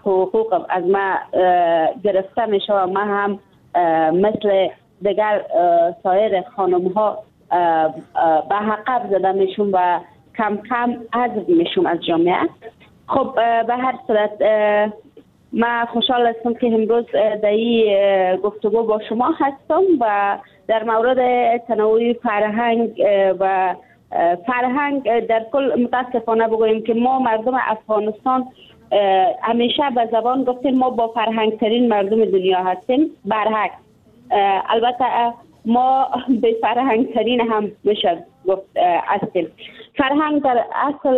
حقوق از ما گرفته میشه و ما هم مثل دیگر سایر خانم ها به حقب زده میشون و کم کم حذف میشون از جامعه. خب به هر صورت ما خوشحال هستم که امروز در این گفتگو با شما هستم و در مورد تنوع فرهنگ و فرهنگ در کل متاسفانه بگوییم که ما مردم افغانستان همیشه به زبان گفتیم ما با فرهنگ ترین مردم دنیا هستیم. برعکس البته ما به فرهنگ ترین هم میشه گفت هستیم. فرهنگ در اصل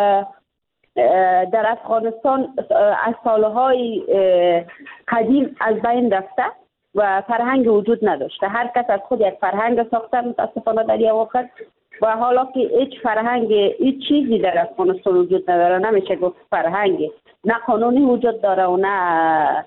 در افغانستان از سالهای قدیم از بین رفته و فرهنگ وجود نداشته. هر کس از خود یک فرهنگ ساخته متاسفانه در یک وقت و حالا که هیچ فرهنگ هیچ چیزی در افغانستان وجود نداره. نمیشه گفت فرهنگ، نه قانونی وجود داره و نه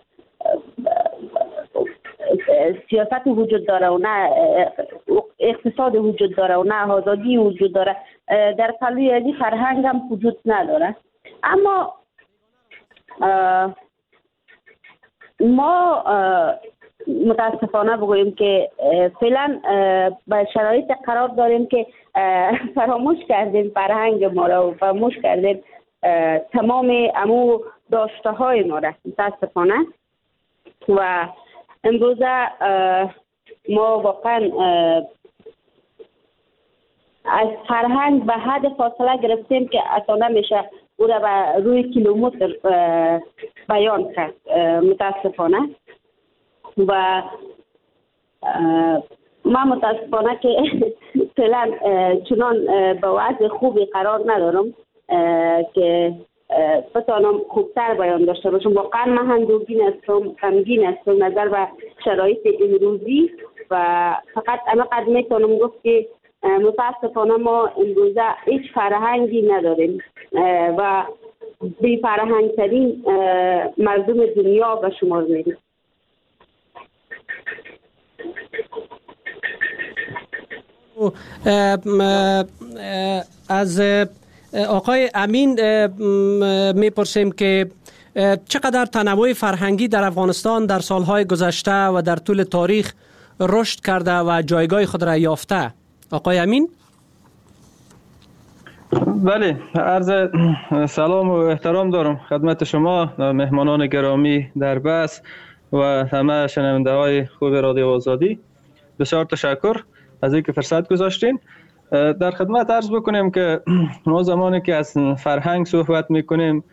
سیاست وجود داره و نه اقتصاد وجود داره و نه آزادی وجود داره. در پلوی از فرهنگ هم وجود نداره. اما ما متاسفانه بگوییم که فعلا به شرایط قرار داریم که فراموش کردیم فرهنگ ما را و فراموش کردیم تمام امو داشته های ما را متاسفانه. و امروزه ما واقعا از فرهنگ به حد فاصله گرفتیم که اصلا نمیشه او را به روی کیلومتر بیان کرد متاسفانه. و ما متاسفانه که فعلا چنان به وضع خوبی قرار ندارم که بتانم خوبتر بیان داشته باشم. واقعا من اندوهگین هستم، غمگین هستم نظر به شرایط امروزی و فقط اما قد میتونم گفت که متاسفانه ما امروزه هیچ فرهنگی نداریم و بی فرهنگ ترین مردم دنیا به شمار میریم. از آقای امین میپرسیم که چقدر تنوع فرهنگی در افغانستان در سالهای گذشته و در طول تاریخ رشد کرده و جایگاه خود را یافته. آقای امین؟ بله، عرض سلام و احترام دارم خدمت شما مهمانان گرامی در بس و همه شنونده های خوب رادیو آزادی. بسیار تشکر از اینکه فرصت گذاشتین. در خدمت عرض بکنیم که ما زمانی که از فرهنگ صحبت میکنیم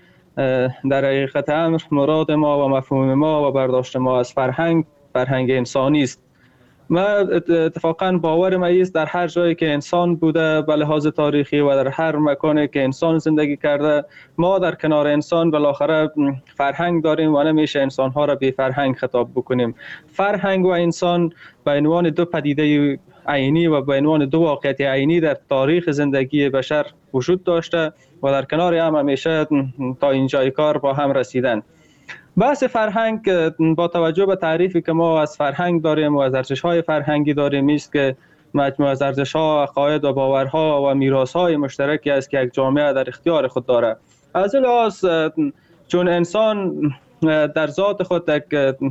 در حقیقت امر مراد ما و مفهوم ما و برداشت ما از فرهنگ انسانی است. ما اتفاقا باورم است در هر جایی که انسان بوده به لحاظ تاریخی و در هر مکانی که انسان زندگی کرده ما در کنار انسان بالاخره فرهنگ داریم و نمیشه انسانها را بی فرهنگ خطاب بکنیم. فرهنگ و انسان به عنوان دو پدیده عینی و به عنوان دو واقعیت عینی در تاریخ زندگی بشر وجود داشته و در کنار هم همیشه تا اینجای کار با هم رسیدن. بحث فرهنگ با توجه به تعریفی که ما از فرهنگ داریم و از ارزش‌های فرهنگی داریم است که مجموعه از ارزش‌ها، عقاید و باورها و میراث‌های مشترکی است که یک جامعه در اختیار خود دارد. از این لحاظ چون انسان در ذات خود یک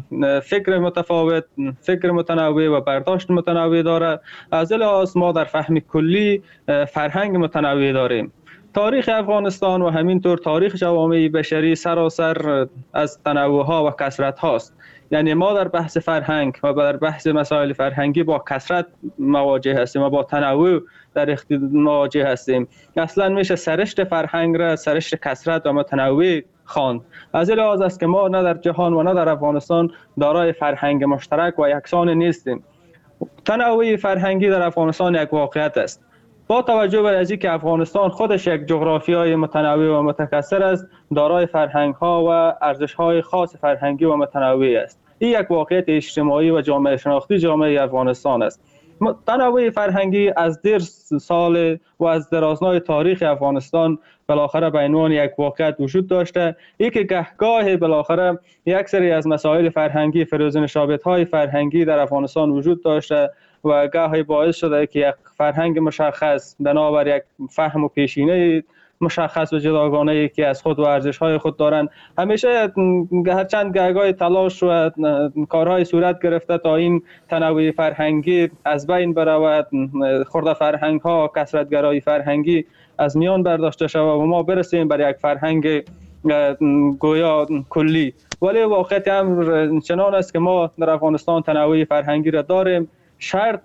فکر متفاوت، فکر متنوع و برداشت متنوع دارد، از این لحاظ ما در فهم کلی فرهنگ متنوع داریم. تاریخ افغانستان و همینطور تاریخ جوامع بشری سراسر از تنوع‌ها و کثرت هاست. یعنی ما در بحث فرهنگ و در بحث مسائل فرهنگی با کثرت مواجه هستیم و با تنوع در مواجه هستیم. اصلا میشه سرشت فرهنگ را سرشت کثرت و متنوع خواند. از این لحاظ است که ما نه در جهان و نه در افغانستان دارای فرهنگ مشترک و یکسان نیستیم. تنوع فرهنگی در افغانستان یک واقعیت است. با توجه به اینکه افغانستان خودش یک جغرافیای متنوع و متکثر است، دارای فرهنگ‌ها و ارزش‌های خاص فرهنگی و متنوع است. این یک واقعیت اجتماعی و جامعه شناختی جامعه افغانستان است. تنوع فرهنگی از دیر سال و از درازنای تاریخ افغانستان بالاخره به عنوان یک واقعیت وجود داشته. ای که گهگاه بالاخره یک سری از مسائل فرهنگی فروزنشابت‌های فرهنگی در افغانستان وجود داشته و گاهی باعث شده که یک فرهنگ مشخص بنابر یک فهم و پیشینه مشخص و جداگانه‌ای که از خود و ارزش‌های خود دارند. همیشه هرچند گهگاه تلاش و کارهای صورت گرفته تا این تنوع فرهنگی از بین برود، خرد فرهنگ‌ها، کثرت‌گرایی فرهنگی از میان برداشته شود و ما برسیم بر یک فرهنگ گویا کلی. ولی واقعیت امر چنان است که ما در افغانستان تنوع فرهنگی را داریم. شرط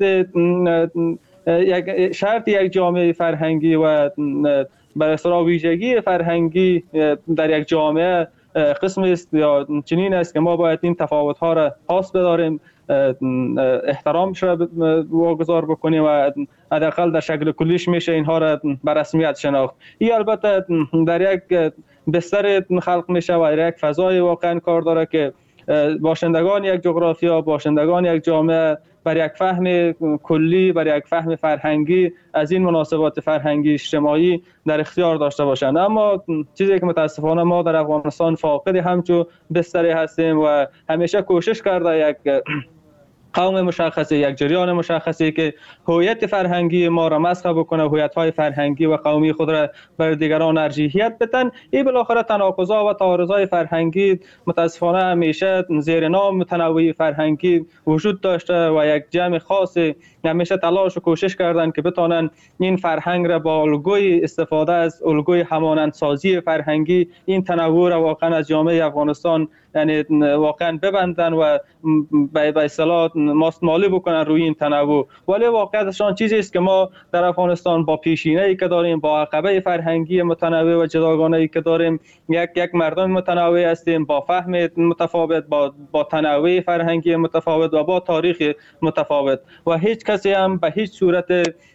یک جامعه فرهنگی و بر اصطلاح ویژگی فرهنگی در یک جامعه قسمی است یا چنین است که ما باید این تفاوت‌ها را پاس بداریم، احترامش را واگذار بکنیم و حداقل در شکل کلیش میشه اینها را به رسمیت شناخت. این البته در یک بستر خلق میشه و در یک فضای واقعا کار داره که باشندگان یک جغرافیا، باشندگان یک جامعه بر یک فهم کلی، بر یک فهم فرهنگی از این مناسبات فرهنگی اجتماعی در اختیار داشته باشند. اما چیزی که متاسفانه ما در افغانستان فاقد همچون بستری هستیم و همیشه کوشش کرده یک قوم مشخصی، یک جریان مشخصی که هویت فرهنگی ما را مسخ بکنه، هویت‌های فرهنگی و قومی خود را بر دیگران ارجحیت بدن. این بالاخره تناقض‌ها و تعارض‌های فرهنگی متاسفانه همیشه زیر نام تنوع فرهنگی وجود داشته و یک جمع خاصی همیشه تلاش و کوشش کردند که بتونن این فرهنگ را با الگوی استفاده از الگوی همانندسازی فرهنگی این تنوع را واقعا از جامعه افغانستان یعنی واقعا ببندن و به اصطلاح ماستمالی بکنن روی این تنوع. ولی واقعیتشان چیزی است که ما در افغانستان با پیشینه‌ای که داریم، با عقبه فرهنگی متنوع و جداگانه‌ای که داریم، یک مردم متنوع هستیم با فهم متفاوت، با تنوع فرهنگی متفاوت و با تاریخ متفاوت و هیچ کسی هم به هیچ صورت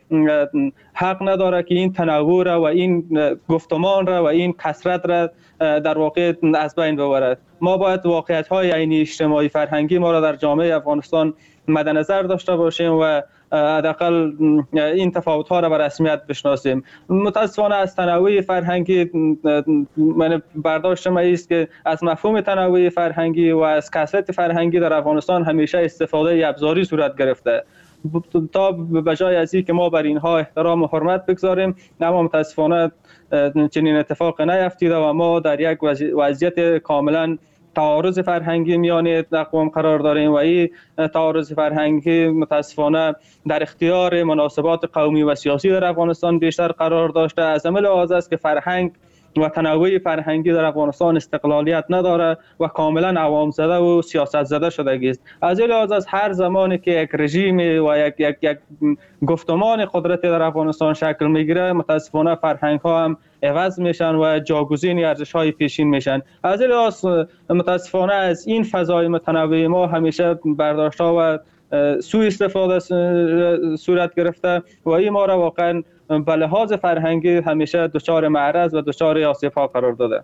حق نداره که این تنوع را و این گفتمان را و این کثرت را در واقع از بین ببرد. ما باید واقعیت‌های عینی اجتماعی فرهنگی ما را در جامعه افغانستان مد نظر داشته باشیم و حداقل این تفاوت‌ها را به رسمیت بشناسیم. متأسفانه از تنوع فرهنگی من برداشت من است که از مفهوم تنوع فرهنگی و از کثرت فرهنگی در افغانستان همیشه استفاده ابزاری صورت گرفته تا به جای از این که ما بر اینها احترام و حرمت بگذاریم، اما متاسفانه چنین اتفاق نیفتیده و ما در یک وضعیت کاملا تعارض فرهنگی میان اقوام قرار داریم و این تعارض فرهنگی متاسفانه در اختیار مناسبات قومی و سیاسی در افغانستان بیشتر قرار داشته. از همه لحاظ است که فرهنگ و تنوع فرهنگی در افغانستان استقلالیت نداره و کاملا عوام زده و سیاست زده شده است. از این لحاظ هر زمانی که یک رژیم و یک گفتمان قدرتی در افغانستان شکل میگیره، متاسفانه فرهنگ ها هم عوض میشن و جاگزین ارزش های پیشین میشن. از این لحاظ متاسفانه از این فضای متنوع ما همیشه برداشت ها و سوء استفاده صورت گرفته و این ما را واقعا به لحاظ فرهنگی همیشه دچار معرض و دچار آسیب‌ها قرار داده.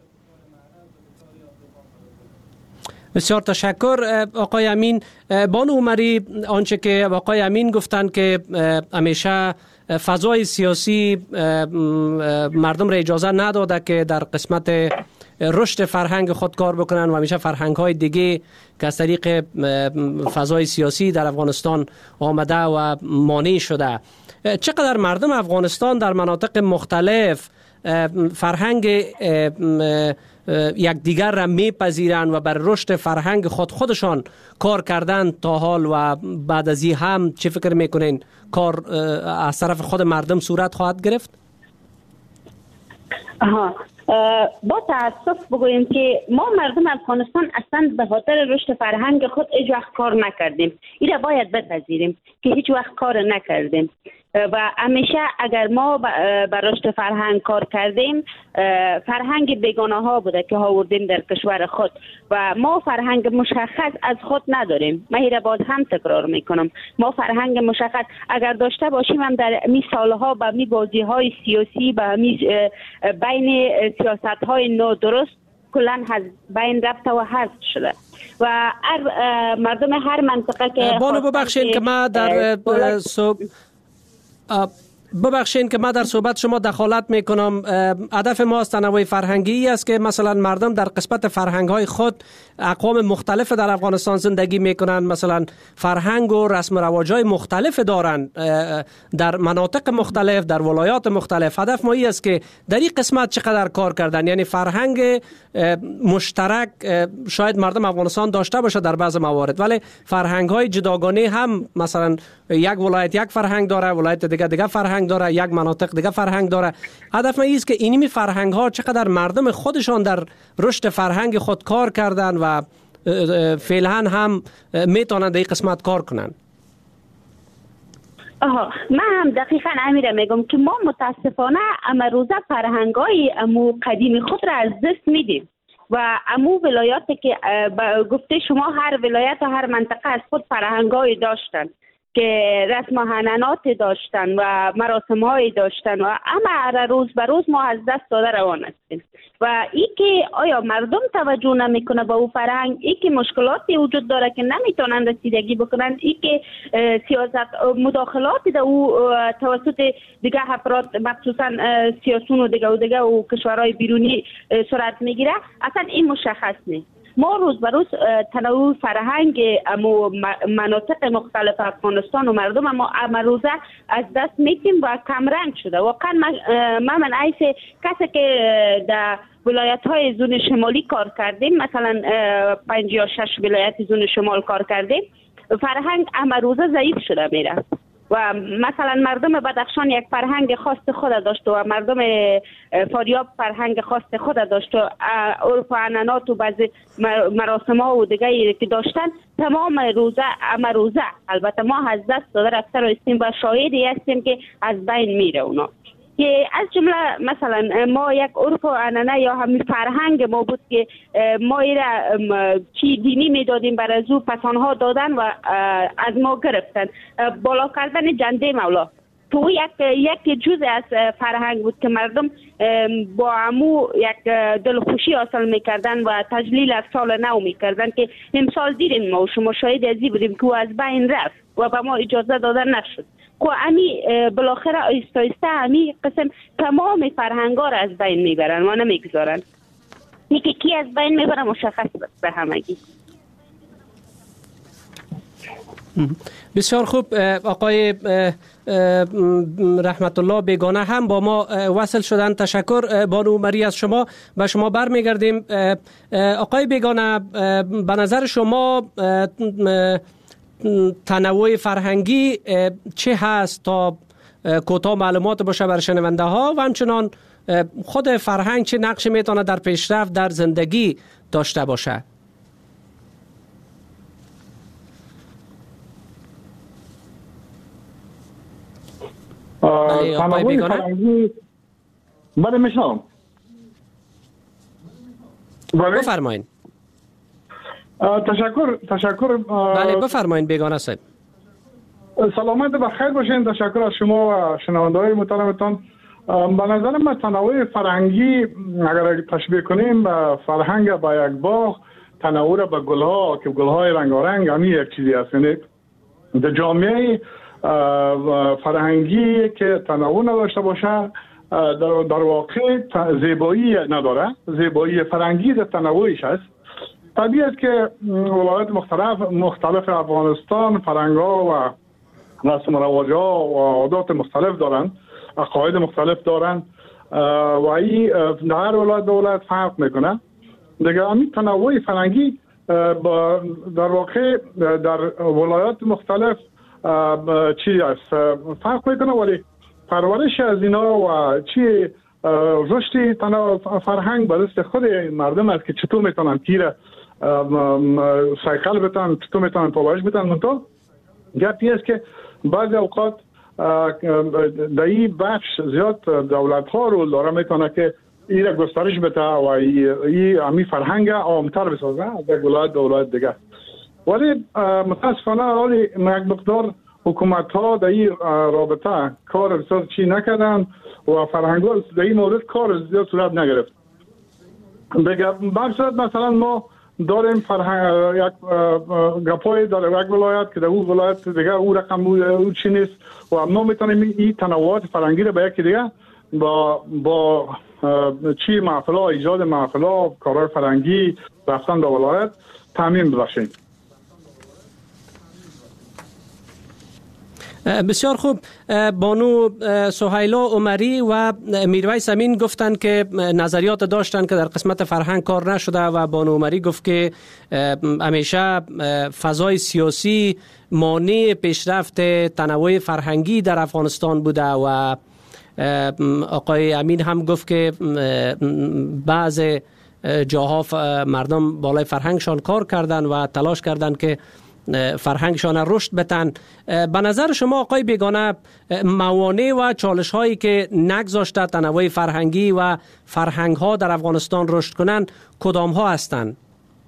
بسیار تشکر آقای امین. بانو عمری، آنچه که آقای امین گفتند که همیشه فضای سیاسی مردم را اجازه نداده که در قسمت رشد فرهنگ خود کار بکنن و همیشه فرهنگ های دیگه که از طریق فضای سیاسی در افغانستان آمده و مانع شده. چقدر مردم افغانستان در مناطق مختلف فرهنگ یکدیگر را میپذیرند و بر رشد فرهنگ خودشان کار کردن تا حال و بعد از این هم چه فکر میکنین کار از طرف خود مردم صورت خواهد گرفت؟ با تاسف بگوییم که ما مردم افغانستان اصلا به خاطر رشد فرهنگ خود هیچ وقت کار نکردیم. این را باید بپذیریم که هیچ وقت کار نکردیم و همیشه اگر ما بر رشد فرهنگ کار کردیم، فرهنگ بیگانه ها بوده که آوردیم در کشور خود و ما فرهنگ مشخص از خود نداریم. من این باز هم تکرار میکنم، ما فرهنگ مشخص اگر داشته باشیم هم در می سالها با می بازی های سیاسی با می بین سیاست های نادرست کلن بین رفته و حذف شده و مردم هر منطقه که بانو ببخشید که ما در ببخشین که من در صحبت شما دخالت میکنم. هدف ما از تنوع فرهنگی است که مثلا مردم در قسمت فرهنگ های خود اقوام مختلف در افغانستان زندگی میکنن، مثلا فرهنگ و رسم و رواج های مختلف دارن در مناطق مختلف، در ولایات مختلف. هدف ما این است که در این قسمت چقدر کار کردن، یعنی فرهنگ مشترک شاید مردم افغانستان داشته باشه در بعض موارد، ولی فرهنگ های جداگانه هم مثلا یک ولایت یک فرهنگ داره، ولایت دیگه فرهنگ داره، یک مناطق دیگه فرهنگ داره. هدف ما است که اینمی فرهنگ ها چقدر مردم خودشان در رشد فرهنگ خود کار کردن و فعلا هم میتونن در این قسمت کار کنن. من هم دقیقا امیره میگم که ما متاسفانه امروزه فرهنگای امو قدیم خود را از دست میدیم و امو ولایاتی که گفته شما هر ولایت و هر منطقه از خود فرهنگای داشتن که رسم و حنانات داشتن و مراسم های داشتن و اما روز به روز ما از دست داده روان هستیم و ای که آیا مردم توجه نمیکنه به او فرهنگ، ای که مشکلاتی وجود داره که نمیتونن رسیدگی بکنن، ای که سیاست مداخلاتی در او توسط دیگه افراد مخصوصا سیاسون و دیگه و کشورهای بیرونی صورت میگیره، اصلا این مشخص نیست. ما روز به روز تنوع فرهنگ مناطق مختلف افغانستان و مردم ما امروزه از دست میدیم و کمرنگ شده. واقعا من عیس کسی که در ولایت های زون شمالی کار کردیم، مثلا 5 یا 6 ولایت زون شمال کار کردیم، فرهنگ امروزه ضعیف شده میره و مثلا مردم بدخشان یک فرهنگ خاص خود داشت و مردم فاریاب فرهنگ خاص خود داشت و عرف و عنعنات و بعضی مراسم ها و دیگه که داشتن تمام امروزه البته ما از دست داده رفته هستیم و شاهدی هستیم که از بین میره اونا. که از جمله مثلا ما یک عرف و عنعنه یا همین فرهنگ ما بود که ما را چی دینی میدادیم بر از او پسانها دادن و از ما گرفتن، بالا کردن جنده مولا تو یک جزء از فرهنگ بود که مردم با عمو یک دلخوشی حاصل میکردن و تجلیل از سال نو میکردن که امسال دیدیم ما و شما شاهد ازی بودیم که از بین رفت و به ما اجازه دادن نشد که امی بالاخره آیسته آیسته امی قسم تمام فرهنگا را از بین میبرن و نمیگذارن. یکی کی از بین میبره مشخص به همگی. بسیار خوب. آقای رحمت الله بیگانه هم با ما وصل شدن. تشکر بانو مری از شما. به شما برمیگردیم. آقای بیگانه، به نظر شما تنوع فرهنگی چه هست تا کوتاه معلومات باشه بر شنونده ها و همچنان خود فرهنگ چه نقشی میتونه در پیشرفت در زندگی داشته باشه؟ تنوع فرهنگی بله میشنم. بفرمایین. تشکر. بله بفرمایین بیگانه صاحب. سلامت و خیر باشین. تشکر از شما و شنونده های محترمتان. به نظر من تنوع فرهنگی اگر تشبیه کنیم به فرهنگ با یک باغ، تنوع را به گلها که گلهای رنگارنگ همین یک چیزی است. یعنی در جامعه فرهنگی که تنوع نداشته باشه در واقع زیبایی نداره. زیبایی فرهنگی در تنوعش است. طبیعی است که ولایات مختلف افغانستان فرهنگ‌ها و رسم و رواج‌ها و عادات مختلف دارند، عقاید مختلف دارند و این در هر ولایت فرق میکنه. دیگه همین تنوع فرهنگی در واقع در ولایات مختلف چی است فرق میکنه، ولی پرورش از اینا و چی رشد تنوع فرهنگ به دست خود مردم است که چطور میتونن تیره سایکل بتن، چطور میتونن پاورش بتن. تو گپی است که بعضی اوقات در این بخش زیاد دولت ها رول داره میتونه که این را گسترش بده و این همی فرهنگ عامتر بسازه در ولایت دیگه. ولی متاسفانه حالی یک مقدار حکومت ها در این رابطه کار بسیار چی نکردن و فرهنگ ها در این مورد کار زیاد صورت نگرفت. بگم برصورت مثلا ما داریم فرهنگ یک گپای داره یک ولایت که در اون ولایت دیگه او رقم او چی نیست و ما میتونیم این تنوعات فرهنگی رو به یکی دیگه با چی محفلا، ایجاد محفلا، کارهای فرهنگی، رفتن به ولایت تامین ببخشیم. بسیار خوب. بانو سهیلا عمری و میرویس امین گفتند که نظریات داشتند که در قسمت فرهنگ کار نشده و بانو عمری گفت که همیشه فضای سیاسی مانع پیشرفت تنوع فرهنگی در افغانستان بوده و آقای امین هم گفت که بعض جاها مردم بالای فرهنگشان کار کردند و تلاش کردند که فرهنگشان رشد بتن. به نظر شما آقای بیگانه موانع و چالش هایی که نگذاشته تنوع فرهنگی و فرهنگ ها در افغانستان رشد کنند کدام ها هستند؟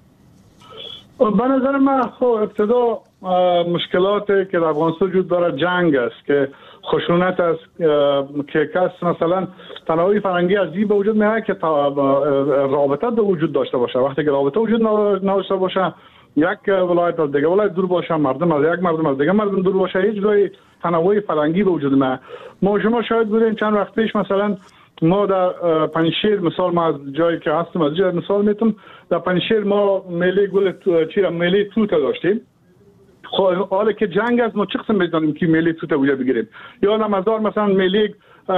به نظر من ابتدا مشکلاتی که در افغانستان وجود داره جنگ است که خشونت است که کس مثلا تنوع فرهنگی از این به وجود میاد که رابطه به وجود داشته باشه. وقتی که رابطه وجود نداشته باشه، یک ولایت از دیگه ولایت دور باشه، مردم از یک مردم از دیگه مردم دور باشه، هیچ جای تنوع فرهنگی به وجود میاد. ما شما شاید بودیم چند وقت پیش مثلا ما در پنجشیر مثال، ما از جایی که هستم از جای مثال میتونم، در پنجشیر ما میله گل میله توت داشتیم. خب حالا که جنگ است ما چه قسم میتونیم که میله توت اونجا بگیریم؟ یا نمازار مثلا میله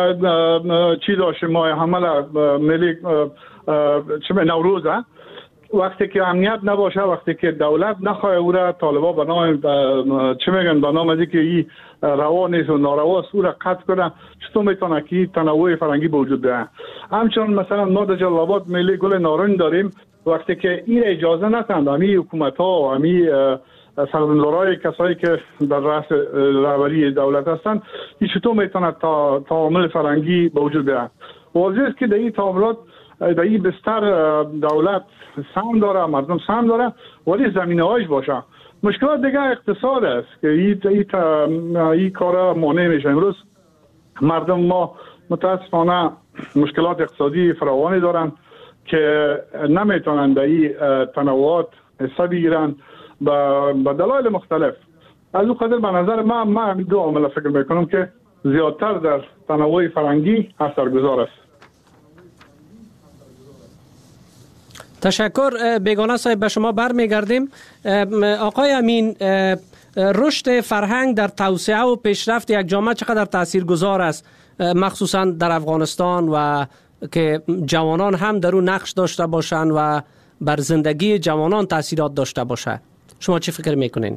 چی داشتیم ما حمله میله چه نوروز وقتی که امنیت نباشه، وقتی که دولت نخواه او را طالبا به نام چه میگن به نام از اینکه این روا نیست و نارواست او را قطع کنه، چطور میتونه که تنوع فرهنگی به وجود بیاد؟ همچنان مثلا ما در جلال آباد میله گل نارنج داریم، وقتی که این اجازه ندن همین حکومت ها و همین سرمایه‌دارای کسایی که در رأس رهبری دولت هستند، این چطور میتونه تعامل فرهنگی به وجود بیاد؟ واضح است که در این تعاملات در این بستر دولت سهم داره، مردم سهم داره، ولی زمینه هایش باشه. مشکلات دیگه اقتصاد است که این کارا مانع میشه. امروز مردم ما متاسفانه مشکلات اقتصادی فراوانی دارن که نمیتونن در این تنوعات حصه بگیرن به دلایل مختلف. از اون خاطر به نظر من دو عامل فکر میکنم که زیادتر در تنوع فرهنگی اثرگذار است. تشکر. بیگانه صاحب به شما برمیگردیم. آقای امین، رشد فرهنگ در توسعه و پیشرفت یک جامعه چقدر تاثیرگذار است، مخصوصا در افغانستان و که جوانان هم در اون نقش داشته باشند و بر زندگی جوانان تاثیرات داشته باشه؟ شما چی فکر میکنین؟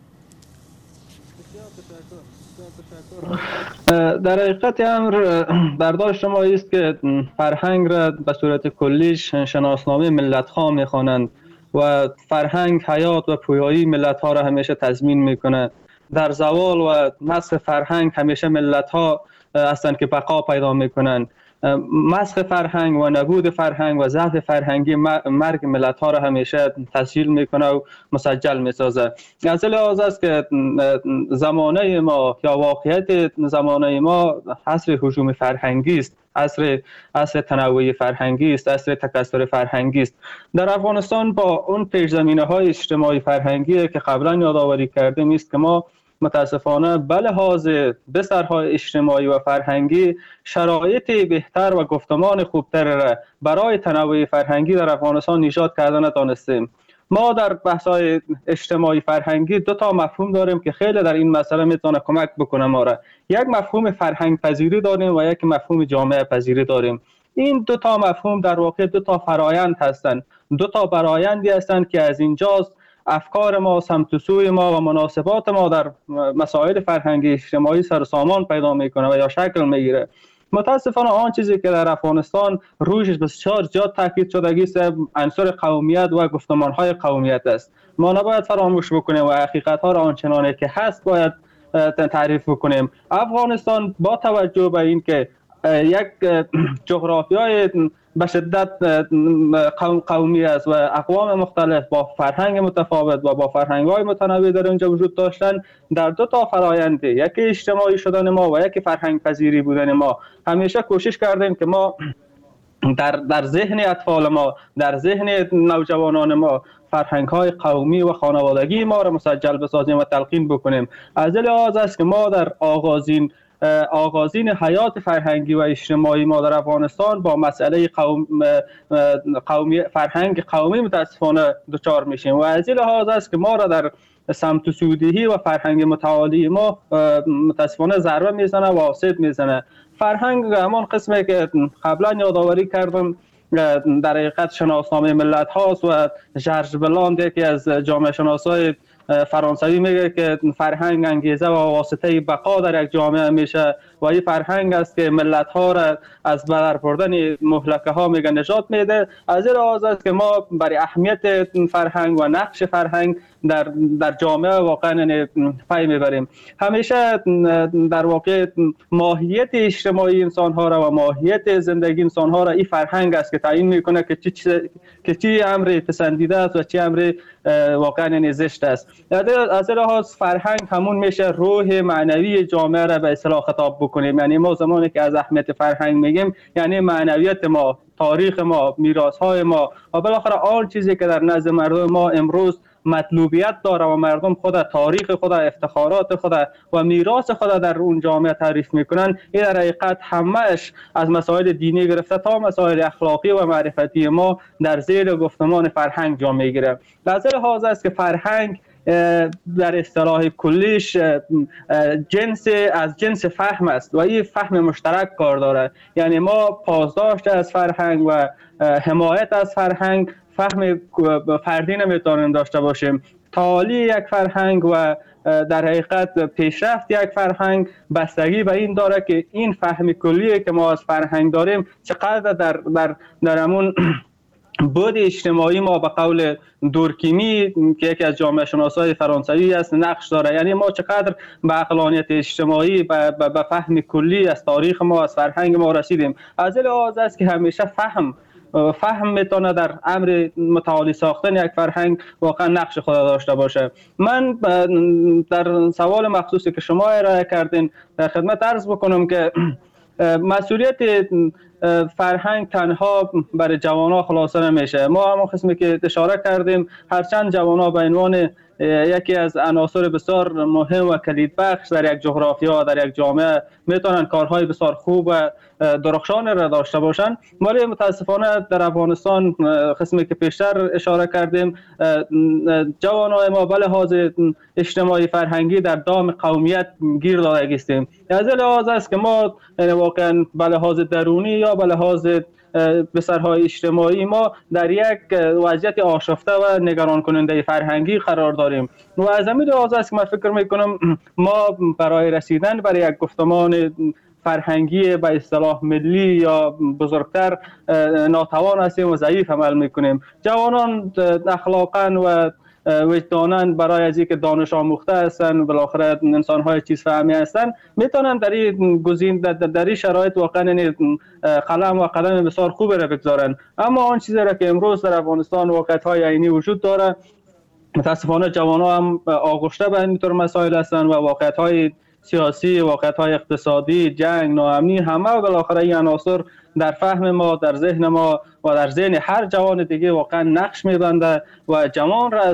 در حقیقت امر برداشت شما است که فرهنگ را به صورت کلیش شناسنامه ملت ها میخوانند و فرهنگ حیات و پویایی ملت ها را همیشه تضمین میکنه. در زوال و مسخ فرهنگ همیشه ملت ها هستند که بقا پیدا میکنند. مسخ فرهنگ و نبود فرهنگ و ضعف فرهنگی مرگ ملت ها را همیشه تسجیل میکنه و مسجل میسازه. از لحاظ است که زمانه ما یا واقعیت زمانه ما عصر هجوم فرهنگی است، عصر تنوع فرهنگی است، عصر تکثر فرهنگی است. در افغانستان با اون پیش‌زمینه های اجتماعی فرهنگی که قبلا یادآوری کردیم است که ما متاسفانه به لحاظ بسترهای اجتماعی و فرهنگی شرایط بهتر و گفتمان خوبتر را برای تنوع فرهنگی در افغانستان ایجاد کردن نتوانستیم. ما در بحث‌های اجتماعی فرهنگی دو تا مفهوم داریم که خیلی در این مسئله میتونه کمک بکنه ما را. یک مفهوم فرهنگ پذیری داریم و یک مفهوم جامعه پذیری داریم. این دو تا مفهوم در واقع دو تا فرایند هستند، دو تا برآیندی هستند که از اینجاست افکار ما، سمت و سوی ما و مناسبات ما در مسائل فرهنگی اجتماعی سر سامان پیدا میکنه و یا شکل میگیره. متاسفانه آن چیزی که در افغانستان رویش بسیار زیاد تاکید شدگی است عنصر قومیت و گفتمانهای قومیت است. ما نباید فراموش بکنیم و حقیقت‌ها را آنچنانی که هست باید تعریف بکنیم. افغانستان با توجه به این که یک جغرافیای به شدت قومی است و اقوام مختلف با فرهنگ متفاوت و با فرهنگ‌های متنوع در اینجا وجود داشتن، در دو تا فرآیند، یکی اجتماعی شدن ما و یکی فرهنگ پذیری بودن ما، همیشه کوشش کردیم که ما در ذهن اطفال ما، در ذهن نوجوانان ما فرهنگ‌های قومی و خانوادگی ما را مسجل بسازیم و تلقین بکنیم. از این لحاظ است که ما در آغازین حیات فرهنگی و اجتماعی ما در افغانستان با مسئله فرهنگ قومی متاسفانه دچار میشیم و از این لحاظ است که ما را در سمت سودی و فرهنگ متعالی ما متاسفانه ضربه میزنه و آسیب میزنه. فرهنگ همان قسمی که قبلا یادآوری کردم در حقیقت شناسنامه ملت هاست و ژرژ بلاند یکی از جامعه شناسای فرانسوی میگه که فرهنگ انگیزه و واسطه بقا در یک جامعه میشه و این فرهنگ است که ملت ها را از بدر بردن مهلکه ها میگه نجات میده. از این لحاظ است که ما برای اهمیت فرهنگ و نقش فرهنگ در جامعه واقعا پی میبریم. همیشه در واقع ماهیت اجتماعی انسان ها را و ماهیت زندگی انسان ها را این فرهنگ است که تعیین میکنه که چی امر پسندیده است و چی امر واقعا زشت است. از این لحاظ فرهنگ همون میشه روح معنوی جامعه را به اصطلاح خطاب بکنیم. یعنی ما زمانی که از اهمیت فرهنگ میگیم یعنی معنویت ما، تاریخ ما، میراث های ما و بالاخره آن چیزی که در نزد مردم ما امروز مطلوبیت داره و مردم خود تاریخ خود، افتخارات خود و میراث خود در اون جامعه تعریف میکنن. این در حقیقت همهش از مسائل دینی گرفته تا مسائل اخلاقی و معرفتی ما در زیر گفتمان فرهنگ جا میگیره. از این لحاظ است که فرهنگ در اصطلاح کلیش از جنس فهم است و این فهم مشترک کار داره. یعنی ما پاسداشت از فرهنگ و حمایت از فرهنگ فهم فردی نمیتونیم داشته باشیم. تعالی یک فرهنگ و در حقیقت پیشرفت یک فرهنگ بستگی به این داره که این فهم کلی که ما از فرهنگ داریم چقدر در همون بود اجتماعی ما به قول دورکیمی که یکی از جامعه شناسای فرانسوی است نقش داره. یعنی ما چقدر به عقلانیت اجتماعی به فهم کلی از تاریخ ما، از فرهنگ ما رسیدیم. از این لحاظ است که همیشه فهم میتونه در امر متعالی ساختن یک فرهنگ واقعا نقش خود داشته باشه. من در سوال مخصوصی که شما ارائه کردین در خدمت عرض بکنم که مسئولیت فرهنگ تنها برای جوانان خلاصه نمیشه. ما هم قسمی که اشاره کردیم هرچند جوانان به عنوان یکی از عناصر بسیار مهم و کلیدبخش در یک جغرافیا در یک جامعه میتونن کارهای بسیار خوب و درخشان را داشته باشند، ولی متاسفانه در افغانستان قسمی که پیشتر اشاره کردیم جوانان ما به لحاظ اجتماعی فرهنگی در دام قومیت گیر داده هستیم. از این لحاظ است که ما واقعا به لحاظ درونی یا به لحاظ بسرهای اجتماعی ما در یک وضعیت آشفته و نگران کننده فرهنگی قرار داریم و از همین لحاظ است که من فکر میکنم ما برای رسیدن برای یک گفتمان فرهنگی به اصطلاح ملی یا بزرگتر ناتوان هستیم و ضعیف عمل میکنیم. جوانان اخلاقا و وجدانن برای از اینکه دانش آموخته هستن بالاخره انسان های چیز فهمی هستن میتونن در این شرایط واقعا قلم و قدم بسیار خوبی را بگذارن. اما آن چیزی را که امروز در افغانستان واقعیت های عینی وجود داره متاسفانه جوانان هم آغشته به اینطور مسائل هستن و واقعیت های سیاسی، واقعیت‌های اقتصادی، جنگ، ناامنی همه بالاخره این عناصر در فهم ما، در ذهن ما و در ذهن هر جوان دیگه واقعا نقش می‌بنده و جوان را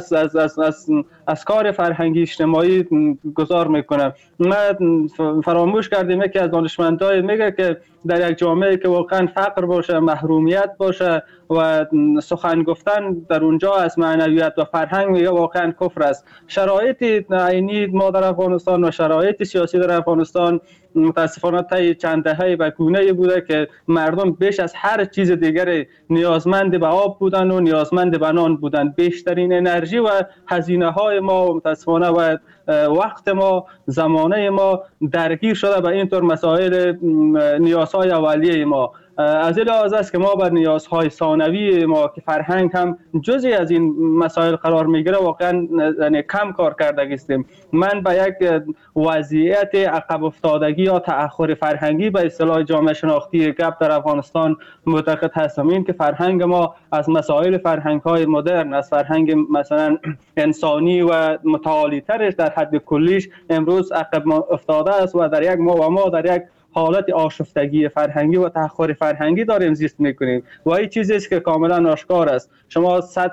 از کار فرهنگی اجتماعی گذار میکنه. من فراموش کردیم یکی از دانشمندان میگه که در یک جامعه که واقعا فقر باشه، محرومیت باشه و سخن گفتن در اونجا از معنویت و فرهنگ میگه واقعا کفر است. شرایط عینی ما در افغانستان و شرایط سیاسی در افغانستان متاسفانه تا چند دهه به گونه‌ای بوده که مردم بیش از هر چیز دیگری نیازمند به آب بودن و نیازمند به نان بودن. بیشترین انرژی و هزینه های ما متاسفانه و وقت ما، زمانه ما درگیر شده به اینطور مسائل نیازهای اولیه ما. از این لحاظ است که ما بر نیازهای ثانوی ما که فرهنگ هم جزئی از این مسائل قرار میگیره واقعا کم کار کرده هستیم. من به یک وضعیت عقب افتادگی یا تأخر فرهنگی به اصطلاح جامعه شناختی گپ در افغانستان معتقد هستم. این که فرهنگ ما از مسائل فرهنگ های مدرن، از فرهنگ مثلا انسانی و متعالی ترش در حد کلیش امروز عقب افتاده است و در یک ما در یک حالت آشفتگی فرهنگی و تأخر فرهنگی داریم زیست میکنیم و این چیزی است که کاملا آشکار است. شما سطح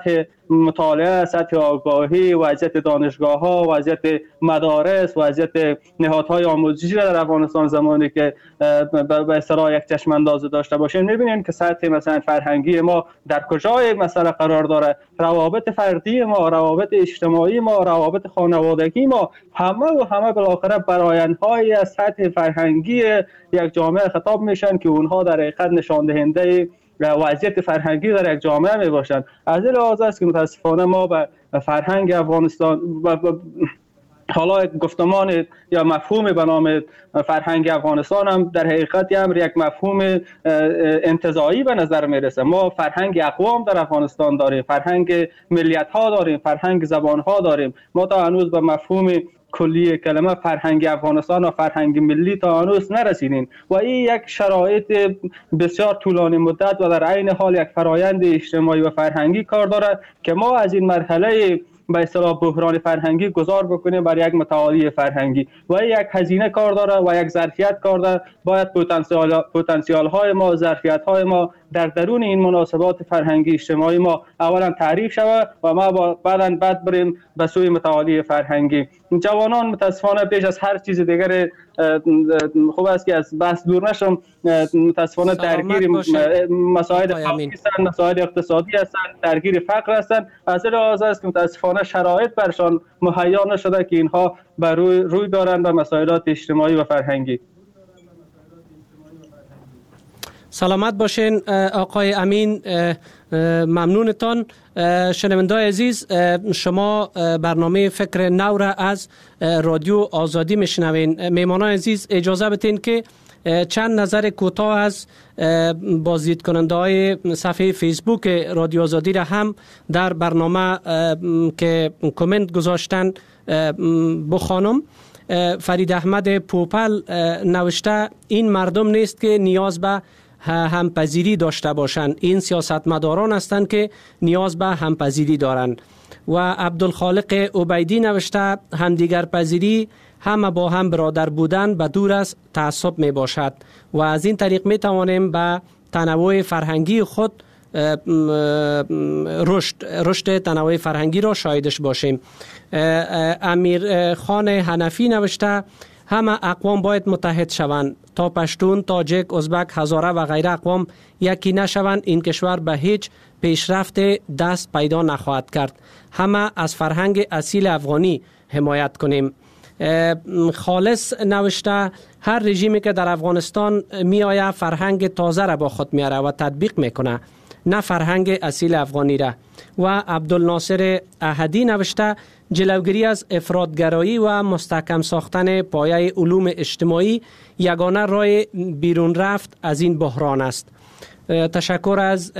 مطالعه، سطح آگاهی، وضعیت دانشگاه‌ها، وضعیت مدارس، وضعیت نهادهای آموزشی در افغانستان زمانی که به اصطلاح یک چشم اندازی داشته باشین می‌بینین که سطح مثلا فرهنگی ما در کجای مسئله قرار داره، روابط فردی ما، روابط اجتماعی ما، روابط خانوادگی ما، همه بالاخره برآیندهایی از سطح فرهنگی یک جامعه خطاب میشن که اونها در حقیقت نشان دهنده وضعیت فرهنگی در یک جامعه می باشند. از این لحاظ است که متاسفانه ما به فرهنگ افغانستان حالا گفتمان یا مفهوم به نام فرهنگ افغانستان هم در حقیقت یک مفهوم انتزاعی به نظر میرسه. ما فرهنگ اقوام در افغانستان داریم، فرهنگ ملیت ها داریم، فرهنگ زبان ها داریم. ما تا هنوز به مفهوم کلی کلمه فرهنگ افغانستان و فرهنگ ملی تا هنوز نرسیدیم و این یک شرایط بسیار طولانی مدت و در عین حال یک فرایند اجتماعی و فرهنگی کار داره که ما از این مرحله به اصطلاح بحران فرهنگی گذار بکنیم بر یک متعالی فرهنگی و یک هزینه کار داره و یک ظرفیت کار داره. باید پتانسیال های ما، ظرفیت های ما در درون این مناسبات فرهنگی اجتماعی ما اولا تعریف شود و ما بعد بریم به سوی متعالی فرهنگی. جوانان متاسفانه بیش از هر چیز دیگر خوب است که از بحث دور نشم، متاسفانه درگیر مسائل هستند، مسائل اقتصادی هستند، درگیر فقر هستند. از این لحاظ است که متاسفانه شرایط برشان مهیا نشده که اینها بر روی دارند به مسائلات اجتماعی و فرهنگی. سلامت باشین آقای امین، ممنونتان. شنونده‌های عزیز، شما برنامه فکر نو را از رادیو آزادی میشنوین. میهمانان عزیز اجازه بدین که چند نظر کوتاه از بازدید کننده های صفحه فیسبوک رادیو آزادی را هم در برنامه که کامنت گذاشتن بخوانم. فرید احمد پوپل نوشته این مردم نیست که نیاز به همپذیری داشته باشند، این سیاستمداران هستند که نیاز به همپذیری دارند. و عبدالخالق عبیدی نوشته همدیگر پذیری همه با هم برادر بودن به دور از تعصب می باشد و از این طریق می توانیم به تنوع فرهنگی خود رشد تنوع فرهنگی را شاهدش باشیم. امیر خان حنفی نوشته همه اقوام باید متحد شوند تا پشتون، تاجک، ازبک، هزاره و غیره اقوام یکی نشوند. این کشور به هیچ پیشرفت دست پیدا نخواهد کرد. همه از فرهنگ اصیل افغانی حمایت کنیم. خالص نوشته هر رژیمی که در افغانستان می آید فرهنگ تازه را با خود میاره و تطبیق میکنه، نه فرهنگ اصیل افغانی را. و عبدالناصر احدی نوشته جلوگیری از افراطگرایی و مستحکم ساختن پایه علوم اجتماعی یگانه راه بیرون رفت از این بحران است. تشکر از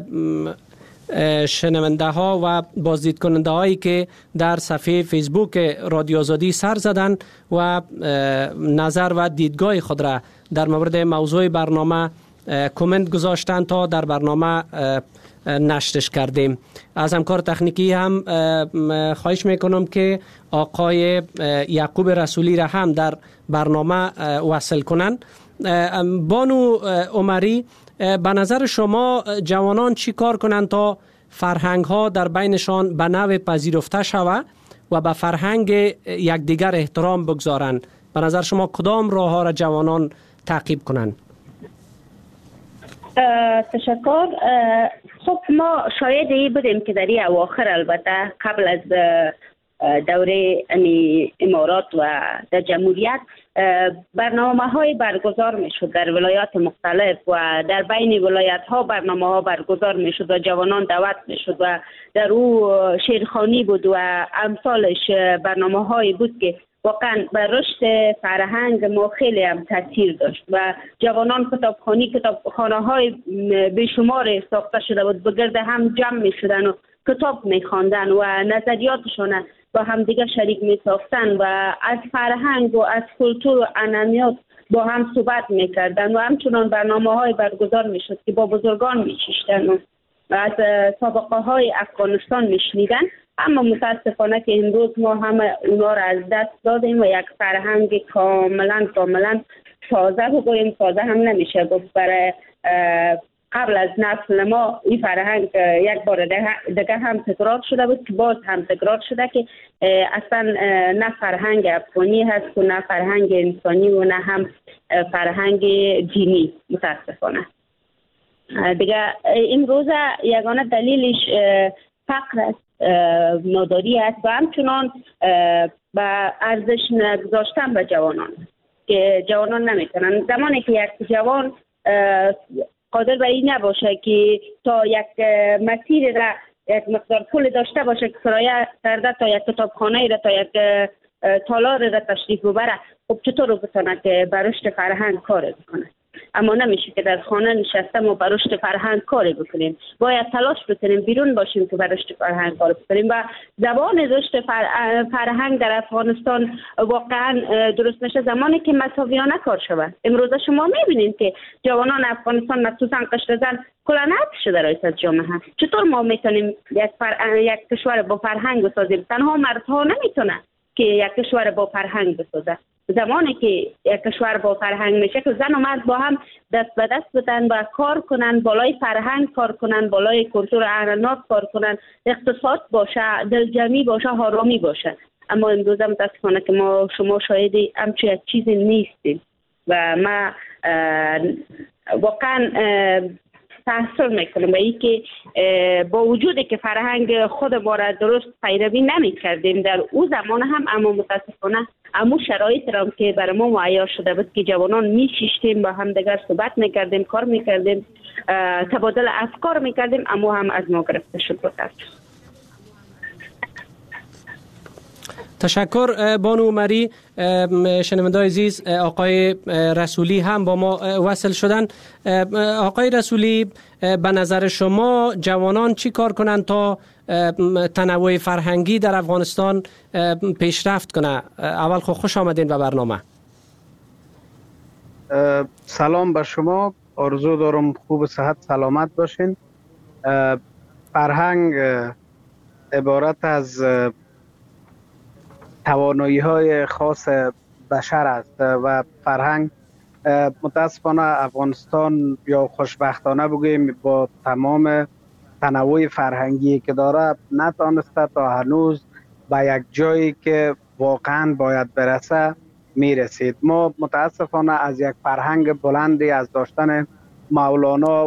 شنونده ها و بازدید کننده هایی که در صفحه فیسبوک رادیو آزادی سر زدن و نظر و دیدگاه خود را در مورد موضوع برنامه کامنت گذاشتن تا در برنامه نشرش کردیم. از همکار تکنیکی هم خواهش میکنم که آقای یعقوب رسولی را هم در برنامه وصل کنن. بانو عمری، به نظر شما جوانان چی کار کنند تا فرهنگ ها در بینشان به نوع پذیرفته شود و به فرهنگ یکدیگر احترام بگذارند؟ به نظر شما کدام راه ها را جوانان تعقیب کنند؟ تشکر. خب ما شاید ای بودیم که در این اواخر البته قبل از دوره امارات و در جمهوریت برنامه های برگزار می شد در ولایات مختلف و در بین ولایت ها برنامه ها برگزار می شد و جوانان دعوت می شد و در او شیرخوانی بود و امثالش برنامه هایی بود که واقعا بر رشد فرهنگ ما خیلی هم تاثیر داشت و جوانان کتابخانه های بیشمار ساخته شده بود، بگرد هم جمع می شدن و کتاب می خواندن و نظریاتشون با هم دیگه شریک می ساختن و از فرهنگ و از کلتور و عنعنات با هم صحبت می کردن و همچنان برنامه های برگزار می شد که با بزرگان می شیشتن و از سابقه های افغانستان می شنیدن. اما متاسفانه که امروز ما همه اونا را از دست دادیم و یک فرهنگ کاملا تازه بگوییم، تازه هم نمیشه گفت، برای قبل از نسل ما این فرهنگ یک بار دیگه هم تکرار شده بود که باز هم تکرار شده که اصلا نه فرهنگ افغانی هست و نه فرهنگ انسانی و نه هم فرهنگ دینی متاسفانه. دیگه امروز یگانه دلیلش فقر است، ناداری است و همچنان به ارزش نگذاشتن به جوانان که جوانان نمیتونن. زمانی که یک جوان قادر به این نباشه که تا یک مسیر را یک مقدار پول داشته باشه که کرایه کرده تا یک کتابخانه را تا یک تالار را تشریف ببره، خب چطور بتونه که به رشد فرهنگ کار بکنه؟ اما نمیشه که در خانه نشسته ما به رشد فرهنگ کار بکنیم. باید تلاش بکنیم بیرون باشیم که به رشد فرهنگ کار بکنیم و زبان رشد فرهنگ در افغانستان واقعا درست نشه زمانی که مساویانه کار شود. امروز شما میبینید که جوانان افغانستان مخصوصا قشر زن کلانت شده رئیس جامعه. چطور ما میتونیم یک کشور با فرهنگ بسازیم؟ تنها مردها نمیتونه که یک کشور با فرهنگ بسازه. زمانی که یک کشور با فرهنگ میشه که زن و مرد با هم دست به دست بدن و کار کنن، بالای فرهنگ کار کنن، بالای کلتور اعناق کار کنن، اقتصاد باشه، دلجمعی باشه، آرامی باشه. اما امروز متاسفانه که شما شاهدی همچین یک چیزی نیستیم و ما واقعا تحصیل میکنم به این که با وجودی که فرهنگ خود ما را درست پیروی نمی کردیم در او زمان هم، اما متاسفانه امو شرایط را که برای ما معیار شده بود که جوانان می شیشتیم با هم دیگر صحبت میکردیم، کار میکردیم، تبادل افکار میکردیم، اما هم از ما گرفته شد. تشکر بانو عمری. شنونده‌های عزیز، آقای رسولی هم با ما وصل شدن. آقای رسولی، به نظر شما جوانان چی کار کنند تا تنوع فرهنگی در افغانستان پیشرفت کنه؟ اول خوش آمدین به برنامه. سلام به شما، آرزو دارم خوب و صحت سلامت باشین. فرهنگ عبارت از توانایی های خاص بشر است و فرهنگ متاسفانه افغانستان یا خوشبختانه بگوییم با تمام تنوع فرهنگی که داره نتانسته تا هنوز به یک جایی که واقعا باید برسه میرسید. ما متاسفانه از یک فرهنگ بلندی از داشتن مولانا